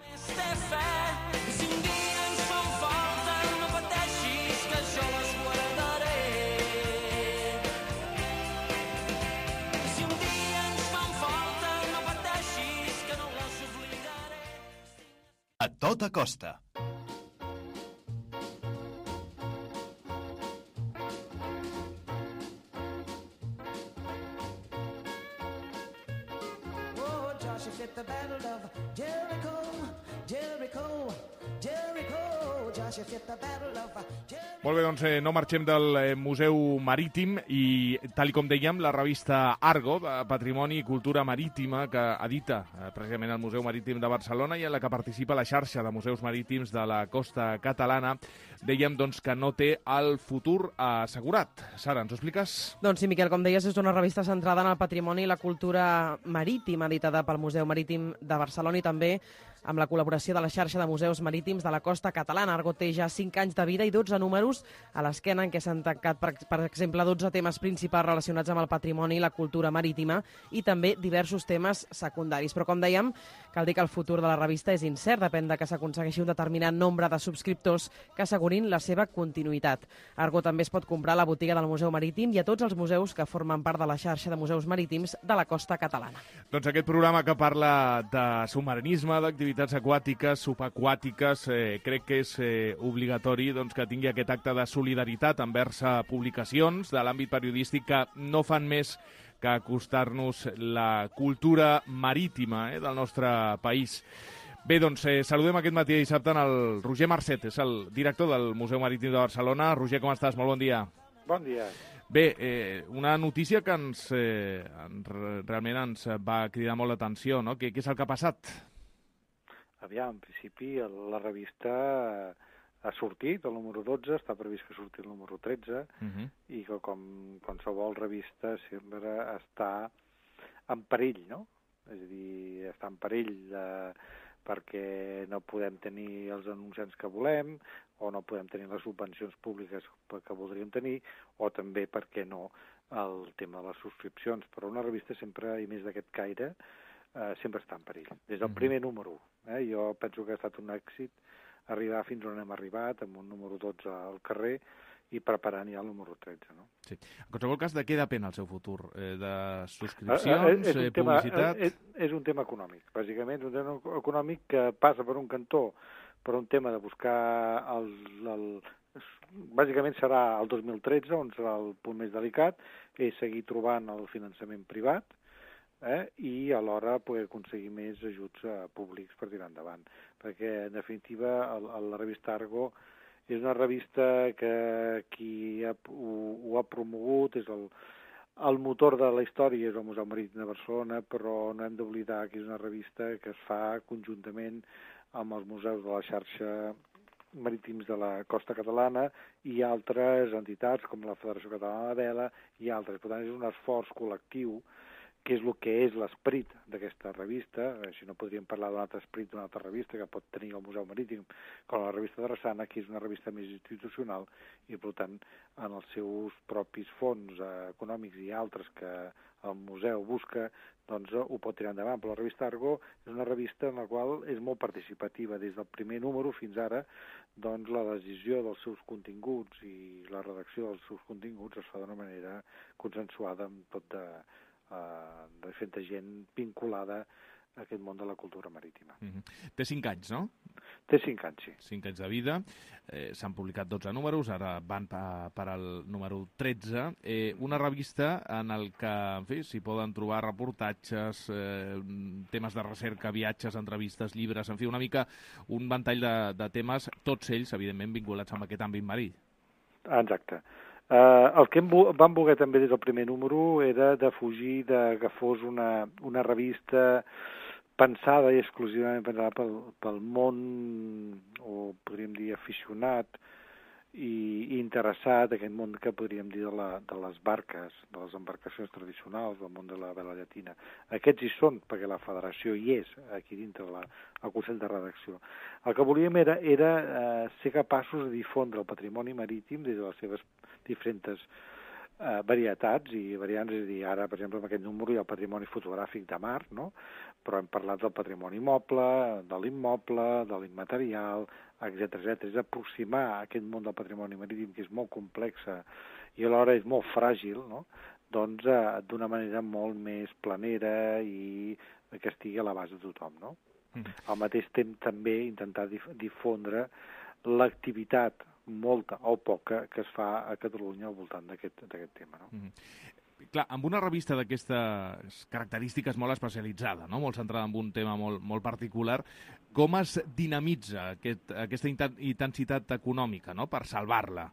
N: A tota costa.
B: Molt bé, doncs eh, no marxem del eh, Museu Marítim i, tal com dèiem, la revista Argo, de Patrimoni i Cultura Marítima, que edita eh, precisament el Museu Marítim de Barcelona i en la que participa la xarxa de museus marítims de la costa catalana, dèiem doncs, que no té el futur assegurat. Sara, ens ho expliques?
D: Doncs sí, Miquel, com deies, és una revista centrada en el patrimoni i la cultura marítima, editada pel Museu Marítim de Barcelona i també amb la col·laboració de la xarxa de museus marítims de la costa catalana. Argo té ja cinc anys de vida i dotze números a l'esquena en què s'han tancat, per, per exemple, dotze temes principals relacionats amb el patrimoni i la cultura marítima i també diversos temes secundaris. Però, com dèiem, cal dir que el futur de la revista és incert, depèn de que s'aconsegueixi un determinat nombre de subscriptors que assegurin la seva continuïtat. Argo també es pot comprar a la botiga del Museu Marítim i a tots els museus que formen part de la xarxa de museus marítims de la costa catalana.
B: Doncs aquest programa que parla de submarinisme, d'activitats aquàtiques, subaquàtiques, eh, crec que és eh, obligatori doncs, que tingui aquest acte de solidaritat envers a publicacions de l'àmbit periodístic que no fan més que acostar-nos la cultura marítima eh, del nostre país. Bé, doncs eh, saludem aquest matí de dissabte en el Roger Marcet, és el director del Museu Marítim de Barcelona. Roger, com estàs? Molt bon dia.
P: Bon dia.
B: Bé, eh, una notícia que ens, eh, realment ens va cridar molt l'atenció, no? Què, què és el que ha passat?
P: Aviam, en principi la revista ha sortit, el número dotze, està previst que surti el número tretze, uh -huh. i que com qualsevol revista sempre està en perill, no? És a dir, està en perill de... perquè no podem tenir els anunciants que volem, o no podem tenir les subvencions públiques que voldríem tenir, o també, per què no, el tema de les subscripcions. Però una revista sempre, i més d'aquest caire, eh, sempre està en perill. Des del primer número. Eh? Jo penso que ha estat un èxit arribar fins on hem arribat, amb un número dotze al carrer, i preparant ja el número tretze, no?
B: Sí. En qualsevol cas, de què depèn el seu futur? Eh, de subscripcions,
P: és
B: eh,
P: tema,
B: publicitat?
P: És, és un tema econòmic, bàsicament. És un tema econòmic que passa per un cantó, per un tema de buscar el, el... Bàsicament serà el dos mil tretze, on serà el punt més delicat, és seguir trobant el finançament privat, eh? I alhora poder aconseguir més ajuts eh, públics per tirar endavant. Perquè, en definitiva, el, el, la revista Argo és una revista que qui ha, ho, ho ha promogut, és el, el motor de la història, és el Museu Marítim de Barcelona, però no hem d'oblidar que és una revista que es fa conjuntament amb els museus de la xarxa marítims de la costa catalana i altres entitats, com la Federació Catalana de Vela i altres. Per tant, és un esforç col·lectiu, que és el que és l'esperit d'aquesta revista. Així no podríem parlar d'un altre esperit d'una altra revista que pot tenir el Museu Marítim, com la revista Drassana, que és una revista més institucional i, per tant, en els seus propis fons eh, econòmics i altres que el museu busca, doncs ho pot tirar endavant. Però la revista Argo és una revista en la qual és molt participativa. Des del primer número fins ara, doncs la decisió dels seus continguts i la redacció dels seus continguts es fa d'una manera consensuada amb tot de de diferent gent vinculada a aquest món de la cultura marítima.
B: Mm-hmm. Té cinc anys, no?
P: Té cinc anys, sí.
B: Cinc anys de vida. Eh, s'han publicat dotze números, ara van per, per al número tretze. Eh, una revista en el que, en fi, s'hi poden trobar reportatges, eh, temes de recerca, viatges, entrevistes, llibres, en fi, una mica un ventall de, de temes, tots ells, evidentment, vinculats amb aquest àmbit marí.
P: Exacte. Uh, el que vam voler també des del primer número era de fugir de que fos una, una revista pensada i exclusivament pensada pel, pel món, o podríem dir aficionat i, i interessat, aquest món que podríem dir de, la, de les barques, de les embarcacions tradicionals, del món de la vela llatina. Aquests hi són, perquè la federació hi és, aquí dintre la, el Consell de Redacció. El que volíem era, era eh, ser capaços de difondre el patrimoni marítim des de les seves diferents eh, varietats i variants, és a dir, ara, per exemple, en aquest número hi ha el patrimoni fotogràfic de mar, no? Però hem parlat del patrimoni moble, de l'immoble, de l'immaterial, etcètera, etcètera. És aproximar aquest món del patrimoni marítim, que és molt complex i alhora és molt fràgil, no? Doncs eh, d'una manera molt més planera i que estigui a l'abast de tothom, no? Mm. Al mateix temps també intentar dif difondre l'activitat molta o poca que es fa a Catalunya al voltant d'aquest tema, no? Mm.
B: Clar, amb una revista d'aquestes característiques molt especialitzada, no? Molt centrada en un tema molt, molt particular, com es dinamitza aquest, aquesta intensitat econòmica, no?, per salvar-la?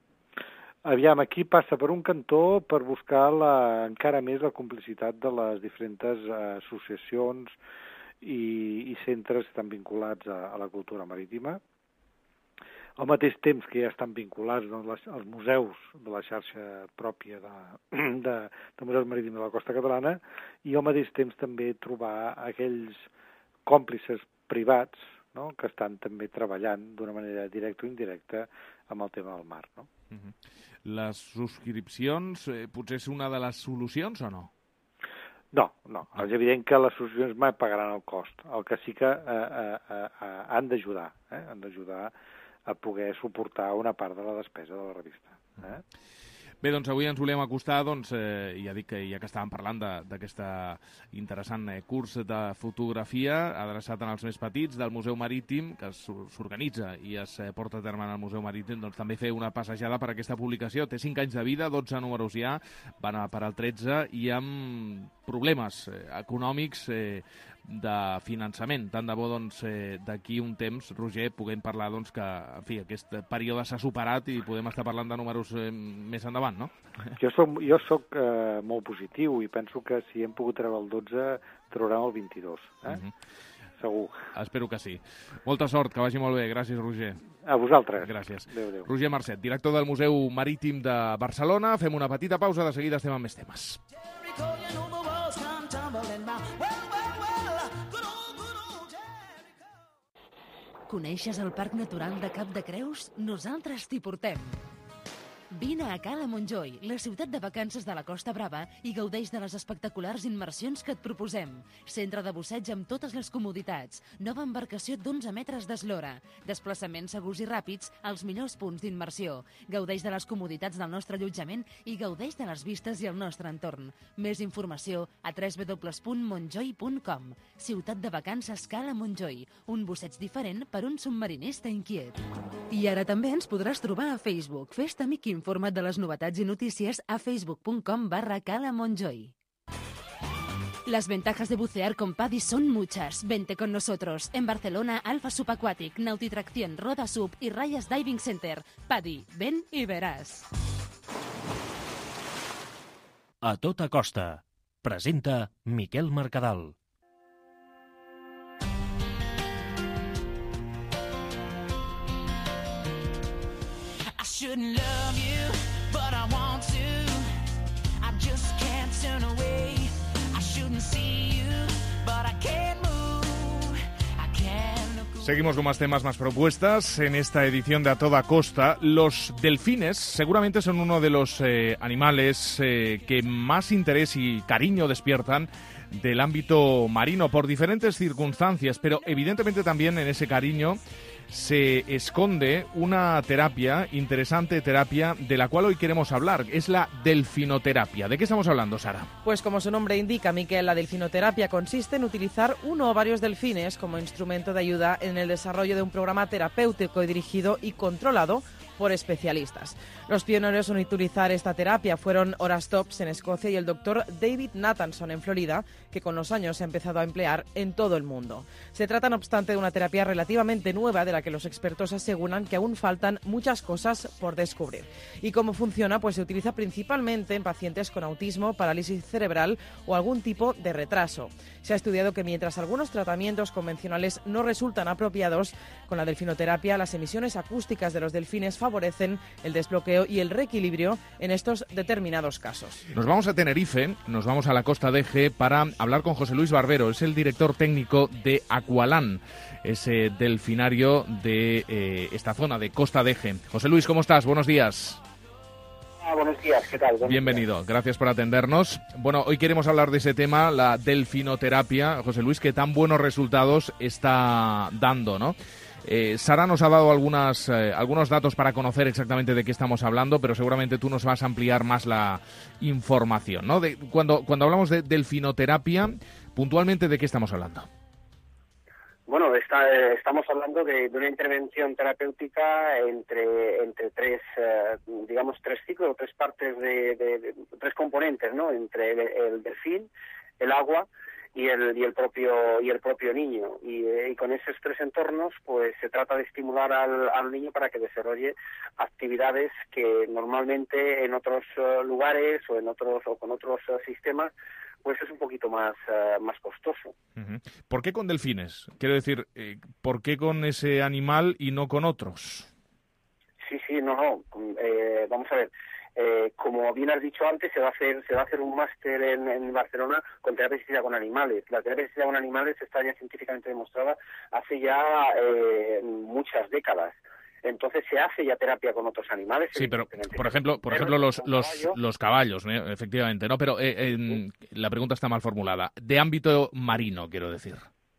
P: Aviam, aquí passa per un cantó per buscar la, encara més la complicitat de les diferents uh, associacions i, i centres que estan vinculats a, a la cultura marítima. Al mateix temps que ja estan vinculats doncs, les, els museus de la xarxa pròpia de, de, de Museus Marítims de la Costa Catalana, i al mateix temps també trobar aquells còmplices privats, no?, que estan també treballant d'una manera directa o indirecta amb el tema del mar, no?
B: Uh-huh. Les subscripcions eh, potser és una de les solucions o no?
P: No, no. És evident que les solucions mai pagaran el cost. El que sí que eh, eh, eh, han d'ajudar, eh? han d'ajudar a poder suportar una part de la despesa de la revista. Eh?
B: Bé, doncs avui ens volem acostar, doncs, eh, ja dic que ja que estàvem parlant d'aquest interessant eh, curs de fotografia adreçat als més petits del Museu Marítim, que s'organitza i es eh, porta a terme en el Museu Marítim, doncs també fer una passejada per aquesta publicació. Té cinc anys de vida, dotze números ja, van a per al tretze, i amb problemes eh, econòmics eh, de finançament. Tant de bo, doncs, eh, d'aquí un temps, Roger, puguem parlar, doncs, que, en fi, aquest període s'ha superat i podem estar parlant de números eh, més endavant, no?
P: Jo soc, jo soc eh, molt positiu i penso que si hem pogut treure el dotze, traurem el vint-i-dos. Eh? Uh-huh. Segur.
B: Espero que sí. Molta sort, que vagi molt bé. Gràcies, Roger.
P: A vosaltres.
B: Gràcies.
P: Adéu, adéu.
B: Roger Marcet, director del Museu Marítim de Barcelona. Fem una petita pausa, de seguida estem amb més temes.
C: Coneixes el Parc Natural de Cap de Creus? Nosaltres t'hi portem. Vine a Cala Montjoi, la ciutat de vacances de la Costa Brava, i gaudeix de les espectaculars immersions que et proposem. Centre de busseig amb totes les comoditats, nova embarcació d'onze metres d'eslora, desplaçaments segurs i ràpids als millors punts d'immersió. Gaudeix de les comoditats del nostre allotjament i gaudeix de les vistes i el nostre entorn. Més informació a w w w punt montjoi punt com. Ciutat de vacances Cala Montjoi, un busseig diferent per un submarinista inquiet. I ara també ens podràs trobar a Facebook. Fes-te amic informat de les novetats i notícies a facebook punt com barra Cala Montjoi. Las ventajas de bucear con Paddy son muchas. Vente con nosotros. En Barcelona, Alfa Subaquatic, Nautitracción, Roda Sub y Rayas Diving Center. Paddy, ven y verás.
A: A tota costa. Presenta Miquel Mercadal.
Q: Shouldn't love you, but I want to. I just can't turn away. I shouldn't see you, but I can't move. I can't look.
B: Seguimos con más temas, más propuestas. En esta edición de A Toda Costa, los delfines seguramente son uno de los eh, animales eh, que más interés y cariño despiertan del ámbito marino por diferentes circunstancias, pero evidentemente también en ese cariño se esconde una terapia, interesante terapia, de la cual hoy queremos hablar. Es la delfinoterapia. ¿De qué estamos hablando, Sara?
D: Pues como su nombre indica, Miquel, la delfinoterapia consiste en utilizar uno o varios delfines como instrumento de ayuda en el desarrollo de un programa terapéutico dirigido y controlado por especialistas. Los pioneros en utilizar esta terapia fueron Horace Dobbs en Escocia y el doctor David Nathanson en Florida, que con los años se ha empezado a emplear en todo el mundo. Se trata, no obstante, de una terapia relativamente nueva de la que los expertos aseguran que aún faltan muchas cosas por descubrir. ¿Y cómo funciona? Pues se utiliza principalmente en pacientes con autismo, parálisis cerebral o algún tipo de retraso. Se ha estudiado que mientras algunos tratamientos convencionales no resultan apropiados, con la delfinoterapia las emisiones acústicas de los delfines favorecen el desbloqueo y el reequilibrio en estos determinados casos.
B: Nos vamos a Tenerife, nos vamos a la Costa de Eje para hablar con José Luis Barbero, es el director técnico de Aqualand, ese delfinario de eh, esta zona de Costa de Eje. José Luis, ¿cómo estás? Buenos días.
R: Ah, buenos días, ¿qué tal? Buenos
B: Bienvenido,
R: días.
B: Gracias por atendernos. Bueno, hoy queremos hablar de ese tema, la delfinoterapia. José Luis, que tan buenos resultados está dando, ¿no? Eh, Sara nos ha dado algunas, eh, algunos datos para conocer exactamente de qué estamos hablando, pero seguramente tú nos vas a ampliar más la información, ¿no? De, cuando, cuando hablamos de delfinoterapia, puntualmente, ¿de qué estamos hablando?
R: Bueno, está, eh, estamos hablando de, de una intervención terapéutica entre, entre tres, eh, digamos, tres ciclos, o tres partes de, de, de tres componentes, ¿no? Entre el, el delfín, el agua y el y el propio y el propio niño, y, eh, y con esos tres entornos pues se trata de estimular al, al niño para que desarrolle actividades que normalmente en otros uh, lugares o en otros o con otros uh, sistemas pues es un poquito más uh, más costoso.
B: Uh-huh. ¿Por qué con delfines? Quiero decir, eh, ¿por qué con ese animal y no con otros?
R: Sí, sí, no, no. Eh, vamos a ver. Eh, como bien has dicho antes, se va a hacer se va a hacer un máster en, en Barcelona con terapia asistida con animales. La terapia asistida con animales está ya científicamente demostrada hace ya eh, muchas décadas. Entonces se hace ya terapia con otros animales.
B: Sí, pero por ejemplo, por ejemplo los los los caballos, ¿no? Efectivamente, no. Pero eh, eh, sí. La pregunta está mal formulada. De ámbito marino, quiero decir.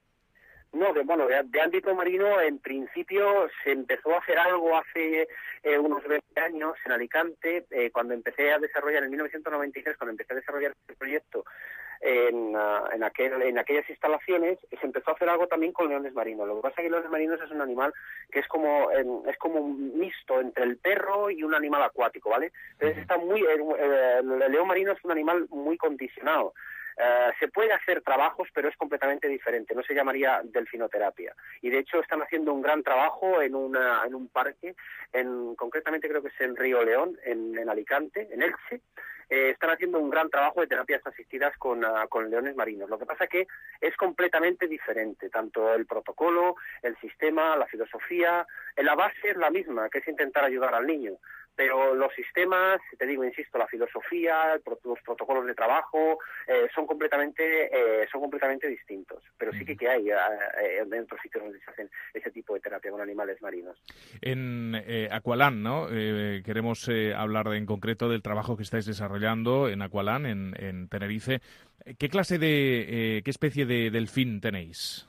R: No, de, bueno, de, de ámbito marino, en principio se empezó a hacer algo hace eh, unos veinte años en Alicante, eh, cuando empecé a desarrollar, en mil novecientos noventa y tres, cuando empecé a desarrollar este proyecto en, uh, en, aquel, en aquellas instalaciones, se empezó a hacer algo también con leones marinos. Lo que pasa es que leones marinos es un animal que es como eh, es como un mixto entre el perro y un animal acuático, ¿vale? Entonces está muy, eh, el león marino es un animal muy condicionado. Uh, se puede hacer trabajos, pero es completamente diferente, no se llamaría delfinoterapia. Y de hecho están haciendo un gran trabajo en, una, en un parque, en, concretamente creo que es en Río León, en, en Alicante, en Elche. Eh, están haciendo un gran trabajo de terapias asistidas con, uh, con leones marinos. Lo que pasa que es completamente diferente, tanto el protocolo, el sistema, la filosofía, la base es la misma, que es intentar ayudar al niño. Pero los sistemas, te digo, insisto, la filosofía, los protocolos de trabajo, eh, son completamente eh, son completamente distintos. Pero sí que, que hay eh, en otros sitios donde se hacen ese tipo de terapia con animales marinos.
B: En eh, Aqualand, ¿no? Eh, queremos eh, hablar de, en concreto del trabajo que estáis desarrollando en Aqualand, en, en Tenerife. ¿Qué clase de, eh, qué especie de delfín tenéis?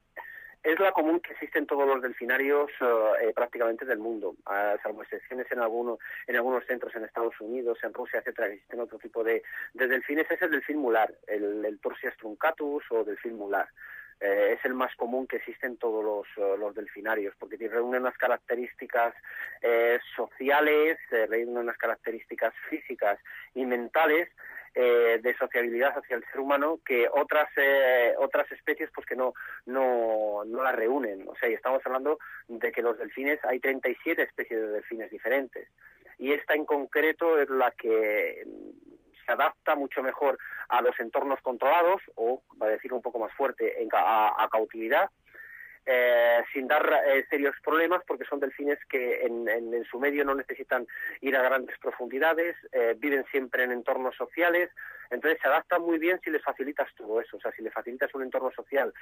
R: Es la común que existe en todos los delfinarios eh, prácticamente del mundo, uh, salvo excepciones en algunos en algunos centros en Estados Unidos, en Rusia, etcétera, que existen otro tipo de, de delfines. Es el delfín mular, el, el Tursias truncatus o delfín mular. Eh, es el más común que existe en todos los, uh, los delfinarios, porque reúne unas características eh, sociales, eh, reúne unas características físicas y mentales, Eh, de sociabilidad hacia el ser humano que otras eh, otras especies pues que no no no la reúnen. O sea, y estamos hablando de que los delfines, hay treinta y siete especies de delfines diferentes, y esta en concreto es la que se adapta mucho mejor a los entornos controlados, o, va a decir un poco más fuerte, en, a, a cautividad, Eh, sin dar eh, serios problemas, porque son delfines que en, en, en su medio no necesitan ir a grandes profundidades, eh, viven siempre en entornos sociales, entonces se adaptan muy bien si les facilitas todo eso. O sea, si les facilitas un entorno social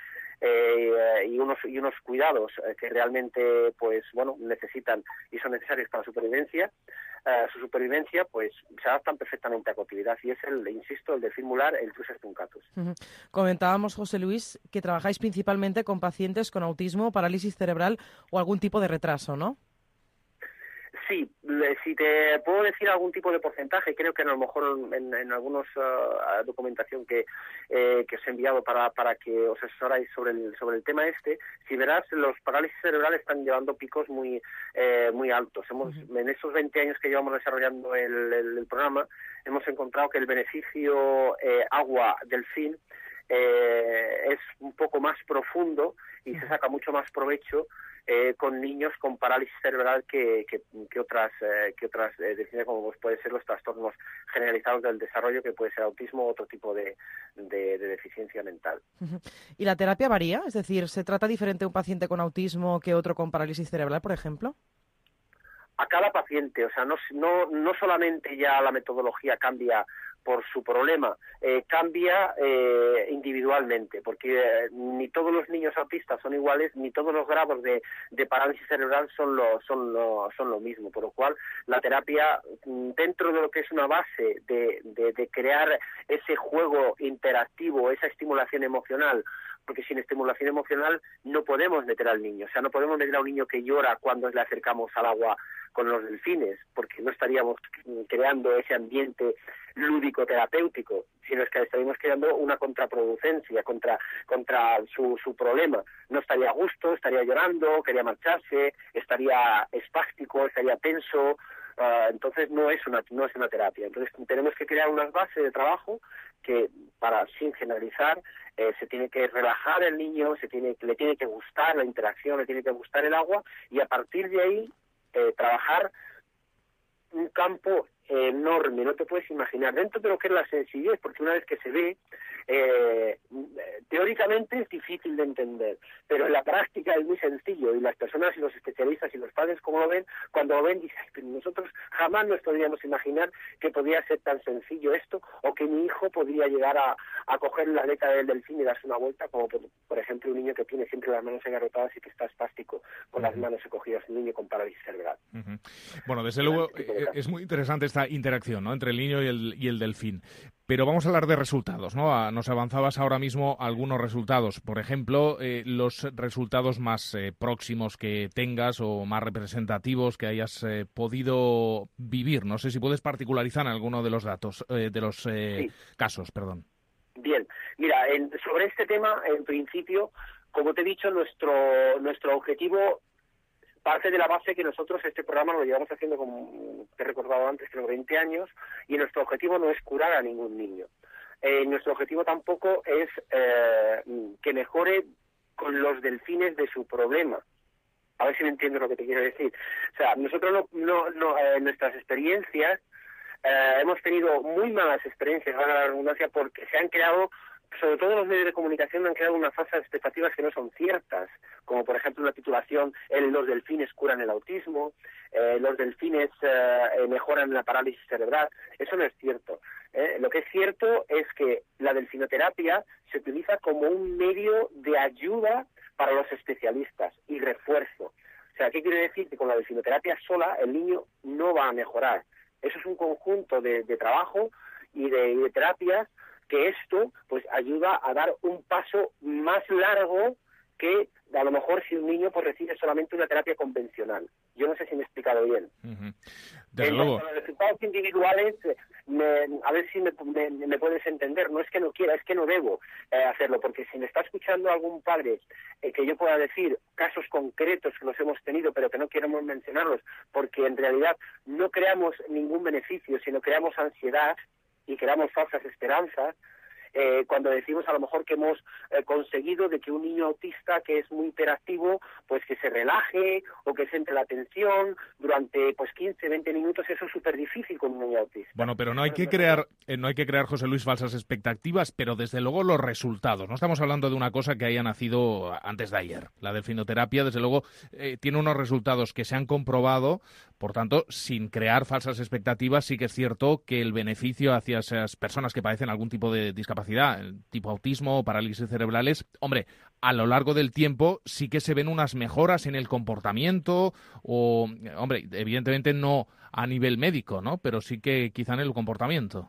R: eh, y unos y unos cuidados eh, que realmente, pues bueno, necesitan y son necesarios para la supervivencia, eh, su supervivencia, pues se adaptan perfectamente a cautividad, y es el, insisto, el delfín mular, el Tursias truncatus.
D: Uh-huh. Comentábamos, José Luis, que trabajáis principalmente con pacientes con autismo, parálisis cerebral o algún tipo de retraso, ¿no?
R: Sí, si te puedo decir algún tipo de porcentaje, creo que a lo mejor en, en algunos uh, documentación que, eh, que os he enviado para, para que os asesoráis sobre el, sobre el tema este, si verás, los parálisis cerebrales están llevando picos muy eh, muy altos. Hemos, uh-huh. En esos veinte años que llevamos desarrollando el, el, el programa, hemos encontrado que el beneficio eh, agua-delfín eh, es un poco más profundo y se saca mucho más provecho Eh, con niños con parálisis cerebral que, que, que otras eh, que otras eh, definiciones, como pues puede ser los trastornos generalizados del desarrollo, que puede ser autismo o otro tipo de, de, de deficiencia mental.
D: ¿Y la terapia varía? Es decir, ¿se trata diferente un paciente con autismo que otro con parálisis cerebral, por ejemplo?
R: A cada paciente, o sea, no, no, no solamente ya la metodología cambia por su problema, eh, cambia eh, individualmente, porque eh, ni todos los niños autistas son iguales, ni todos los grados de, de parálisis cerebral son lo, son, lo, son lo mismo, por lo cual la terapia, dentro de lo que es una base de, de, de crear ese juego interactivo, esa estimulación emocional, porque sin estimulación emocional no podemos meter al niño, o sea, no podemos meter a un niño que llora cuando le acercamos al agua con los delfines, porque no estaríamos creando ese ambiente lúdico terapéutico, sino es que estaríamos creando una contraproducencia contra contra su, su problema. No estaría a gusto, estaría llorando, quería marcharse, estaría espástico, estaría tenso. Uh, entonces no es una no es una terapia. Entonces tenemos que crear unas bases de trabajo que, para sin generalizar, eh, se tiene que relajar el niño, se tiene le tiene que gustar la interacción, le tiene que gustar el agua, y a partir de ahí eh, trabajar un campo enorme, no te puedes imaginar, dentro de lo que es la sencillez, porque una vez que se ve, eh, teóricamente es difícil de entender, pero en la práctica es muy sencillo, y las personas y los especialistas y los padres, como lo ven, cuando lo ven, dicen, nosotros jamás nos podríamos imaginar que podría ser tan sencillo esto, o que mi hijo podría llegar a, a coger la aleta del delfín y darse una vuelta, como por, por ejemplo un niño que tiene siempre las manos agarrotadas y que está espástico, con uh-huh. las manos encogidas, un niño con parálisis cerebral.
B: Uh-huh. Bueno, desde luego eh, es muy interesante esta interacción, ¿no?, entre el niño y el, y el delfín. Pero vamos a hablar de resultados, ¿no? Nos avanzabas ahora mismo algunos resultados. Por ejemplo, eh, los resultados más eh, próximos que tengas o más representativos que hayas eh, podido vivir. No sé si puedes particularizar alguno de los datos, eh, de los eh, sí. casos, perdón.
R: Bien, mira, en, sobre este tema, en principio, como te he dicho, nuestro nuestro objetivo parte de la base que nosotros este programa lo llevamos haciendo, como te he recordado antes, creo veinte años, y nuestro objetivo no es curar a ningún niño. eh, nuestro objetivo tampoco es eh, que mejore con los delfines de su problema. A ver si me entiendo lo que te quiero decir. O sea, nosotros no, no, no eh, en nuestras experiencias eh, hemos tenido muy malas experiencias, valga la redundancia, porque se han creado, sobre todo los medios de comunicación, han creado unas falsas expectativas que no son ciertas, como por ejemplo la titulación el, los delfines curan el autismo, eh, los delfines eh, mejoran la parálisis cerebral. Eso no es cierto. ¿eh? Lo que es cierto es que la delfinoterapia se utiliza como un medio de ayuda para los especialistas y refuerzo. O sea, ¿qué quiere decir? Que con la delfinoterapia sola el niño no va a mejorar. Eso es un conjunto de, de trabajo y de, y de terapias que esto pues ayuda a dar un paso más largo que a lo mejor si un niño pues recibe solamente una terapia convencional. Yo no sé si me he explicado bien.
B: Uh-huh. Desde
R: en
B: luego.
R: los resultados individuales, me, a ver si me, me, me puedes entender, no es que no quiera, es que no debo eh, hacerlo, porque si me está escuchando algún padre eh, que yo pueda decir casos concretos que los hemos tenido, pero que no queremos mencionarlos, porque en realidad no creamos ningún beneficio, sino creamos ansiedad y creamos falsas esperanzas, Eh, cuando decimos a lo mejor que hemos eh, conseguido de que un niño autista que es muy hiperactivo, pues que se relaje o que centre la atención durante pues quince, veinte minutos, eso es súper difícil con un niño autista.
B: Bueno, pero no hay que crear, eh, no hay que crear, José Luis, falsas expectativas, pero desde luego los resultados. No estamos hablando de una cosa que haya nacido antes de ayer. La delfinoterapia, desde luego, eh, tiene unos resultados que se han comprobado, por tanto, sin crear falsas expectativas, sí que es cierto que el beneficio hacia esas personas que padecen algún tipo de discapacidad, tipo autismo o parálisis cerebrales, hombre, a lo largo del tiempo sí que se ven unas mejoras en el comportamiento o, hombre, evidentemente no a nivel médico, ¿no? Pero sí que quizá en el comportamiento.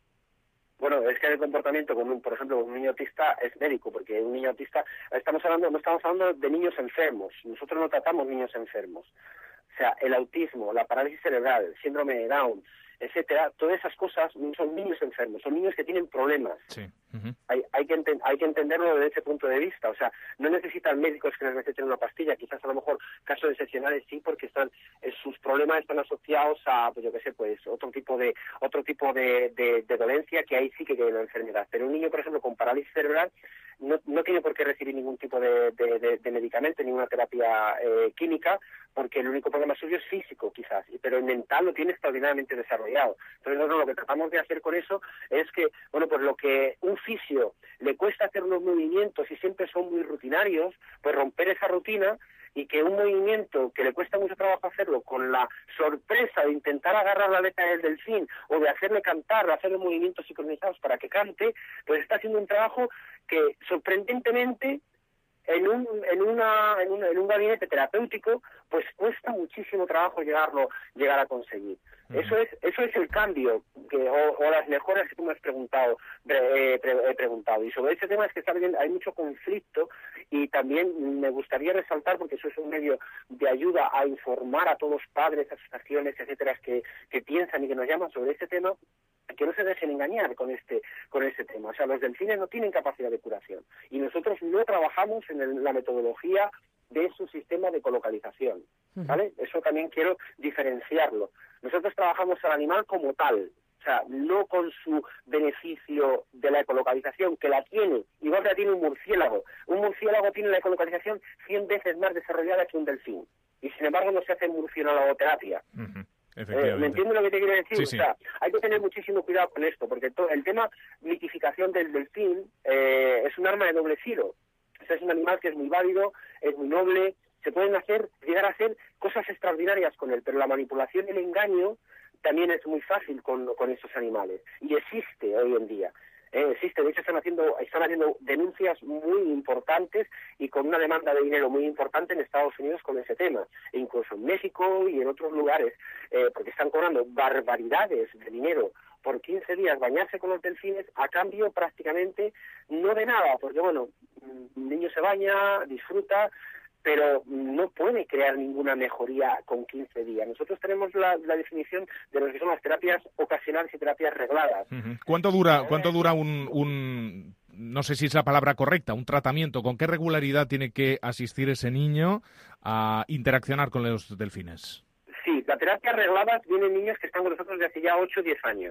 R: Bueno, es que el comportamiento, con un, por ejemplo, un niño autista es médico, porque un niño autista, estamos hablando, no estamos hablando de niños enfermos, nosotros no tratamos niños enfermos. O sea, el autismo, la parálisis cerebral, el síndrome de Down, etcétera, todas esas cosas no son niños enfermos, son niños que tienen problemas.
B: Sí. Uh-huh.
R: Hay, hay, que enten, hay que entenderlo desde ese punto de vista. O sea, no necesitan médicos que les receten una pastilla, quizás a lo mejor casos excepcionales sí, porque están eh, sus problemas están asociados a, pues yo qué sé, pues otro tipo de otro tipo de, de, de dolencia, que ahí sí que tiene una enfermedad. Pero un niño, por ejemplo, con parálisis cerebral no, no tiene por qué recibir ningún tipo de, de, de, de medicamento, ninguna terapia eh, química, porque el único problema suyo es físico, quizás, pero el mental lo tiene extraordinariamente desarrollado. Entonces nosotros lo que tratamos de hacer con eso es que, bueno, pues lo que un fisio le cuesta hacer los movimientos y siempre son muy rutinarios, pues romper esa rutina y que un movimiento que le cuesta mucho trabajo hacerlo, con la sorpresa de intentar agarrar la aleta del delfín o de hacerle cantar, de hacerle movimientos sincronizados para que cante, pues está haciendo un trabajo que sorprendentemente en un en una en un, en un gabinete terapéutico pues cuesta muchísimo trabajo llegarlo llegar a conseguir. Uh-huh. Eso es eso es el cambio que o, o las mejoras que tú me has preguntado eh, pre, he preguntado y sobre ese tema es que está bien, hay mucho conflicto y también me gustaría resaltar, porque eso es un medio de ayuda a informar a todos los padres, asociaciones, etcétera, que que piensan y que nos llaman sobre este tema, que no se dejen engañar con este con este tema. O sea, los delfines no tienen capacidad de curación y nosotros no trabajamos en el, la metodología de su sistema de ecolocalización, ¿vale? Eso también quiero diferenciarlo. Nosotros trabajamos al animal como tal, o sea, no con su beneficio de la ecolocalización, que la tiene, igual que la tiene un murciélago. Un murciélago tiene la ecolocalización cien veces más desarrollada que un delfín, y sin embargo no se hace murciélagoterapia.
B: Uh-huh.
R: Eh, ¿Me entiendes lo que te quiero decir?
B: Sí, sí.
R: O sea, hay que tener muchísimo cuidado con esto, porque todo el tema mitificación del delfín eh, es un arma de doble filo. O sea, es un animal que es muy válido, es muy noble, se pueden hacer, llegar a hacer cosas extraordinarias con él, pero la manipulación y el engaño también es muy fácil con, con estos animales, y existe hoy en día. Eh, existe, de hecho están haciendo están haciendo denuncias muy importantes y con una demanda de dinero muy importante en Estados Unidos con ese tema, e incluso en México y en otros lugares, eh, porque están cobrando barbaridades de dinero por quince días bañarse con los delfines a cambio prácticamente no de nada, porque bueno, el niño se baña, disfruta, pero no puede crear ninguna mejoría con quince días. Nosotros tenemos la, la definición de lo que son las terapias ocasionales y terapias regladas.
B: Uh-huh. ¿Cuánto dura, cuánto dura un, un, no sé si es la palabra correcta, un tratamiento? ¿Con qué regularidad tiene que asistir ese niño a interaccionar con los delfines?
R: Sí, la terapia reglada vienen niños que están con nosotros desde hace ya ocho o diez años.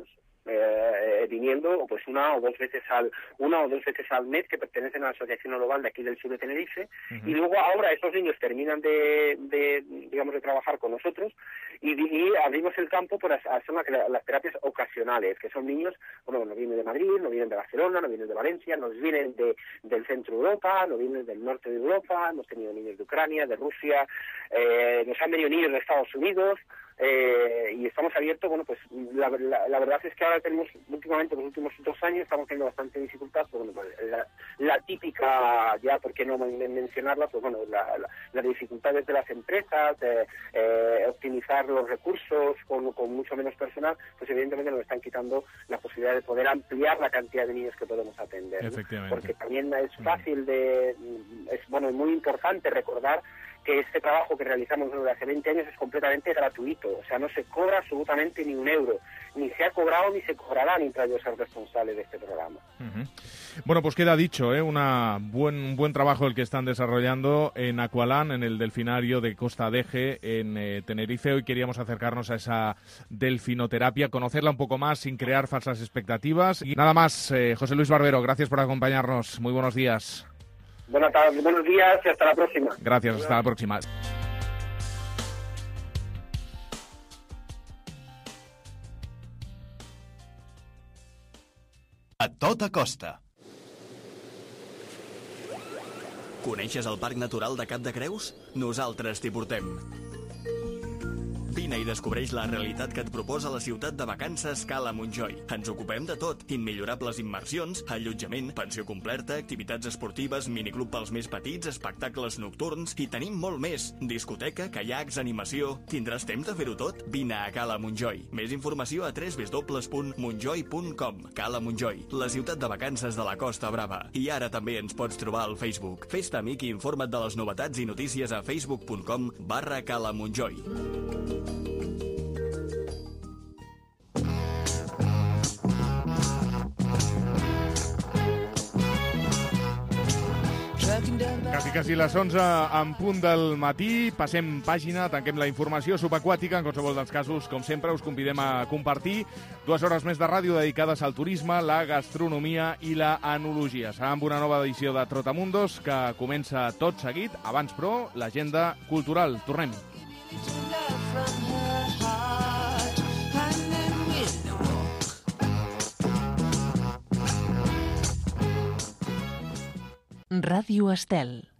R: eh, viniendo pues una o dos veces al una o dos veces al mes, que pertenecen a la Asociación Global de aquí del sur de Tenerife. Uh-huh. Y luego ahora estos niños terminan de, de digamos de trabajar con nosotros y, y abrimos el campo para hacer una, las terapias ocasionales, que son niños, bueno, no vienen de Madrid, no vienen de Barcelona, no vienen de Valencia, nos vienen de, del centro de Europa, no vienen del norte de Europa, hemos tenido niños de Ucrania, de Rusia, eh, nos han venido niños de Estados Unidos. Eh, y estamos abiertos, bueno, pues la, la, la verdad es que ahora tenemos, últimamente, los últimos dos años, estamos teniendo bastante dificultad, pues, bueno, pues, la, la típica, ya, ¿por qué no mencionarla? Pues bueno, la, la, las dificultades de las empresas, de eh, optimizar los recursos con, con mucho menos personal, pues evidentemente nos están quitando la posibilidad de poder ampliar la cantidad de niños que podemos atender, ¿no?
B: Efectivamente.
R: Porque también es fácil de, es bueno, es muy importante recordar que este trabajo que realizamos desde hace veinte años es completamente gratuito, o sea, no se cobra absolutamente ni un euro, ni se ha cobrado ni se cobrará mientras yo sea responsable de este programa.
B: Uh-huh. Bueno, pues queda dicho, ¿eh? Una buen, un buen trabajo el que están desarrollando en Aqualand, en el delfinario de Costa Deje, en eh, Tenerife. Hoy queríamos acercarnos a esa delfinoterapia, conocerla un poco más sin crear falsas expectativas. Y nada más, eh, José Luis Barbero, gracias por acompañarnos. Muy buenos días.
R: Buenas tardes, buenos días y hasta la próxima.
B: Gracias, hasta la próxima.
N: A tota costa.
H: Coneixes el Parc Natural de Cap de Creus? Nosaltres t'hi portem. Vine i descobreix la realitat que et proposa la ciutat de vacances Cala Montjoi. Ens ocupem de tot: immillorables immersions, allotjament, pensió completa, activitats esportives, miniclub pels més petits, espectacles nocturns i tenim molt més. Discoteca, caiacs, animació... Tindràs temps de fer-ho tot? Vine a Cala Montjoi. Més informació a w w w punt montjoi punt com. Cala Montjoi, la ciutat de vacances de la Costa Brava. I ara també ens pots trobar al Facebook. Fes-te amic i informa't de les novetats i notícies a facebook punt com barra Cala Montjoi.
B: Quasi, quasi les onze en punt del matí. Passem pàgina, tanquem la informació subaquàtica. En qualsevol dels casos, com sempre, us convidem a compartir dues hores més de ràdio dedicades al turisme, la gastronomia i la enologia. Serà amb una nova edició de Trotamundos que comença tot seguit. Abans, però, l'agenda cultural. Tornem.
S: Ràdio Estel.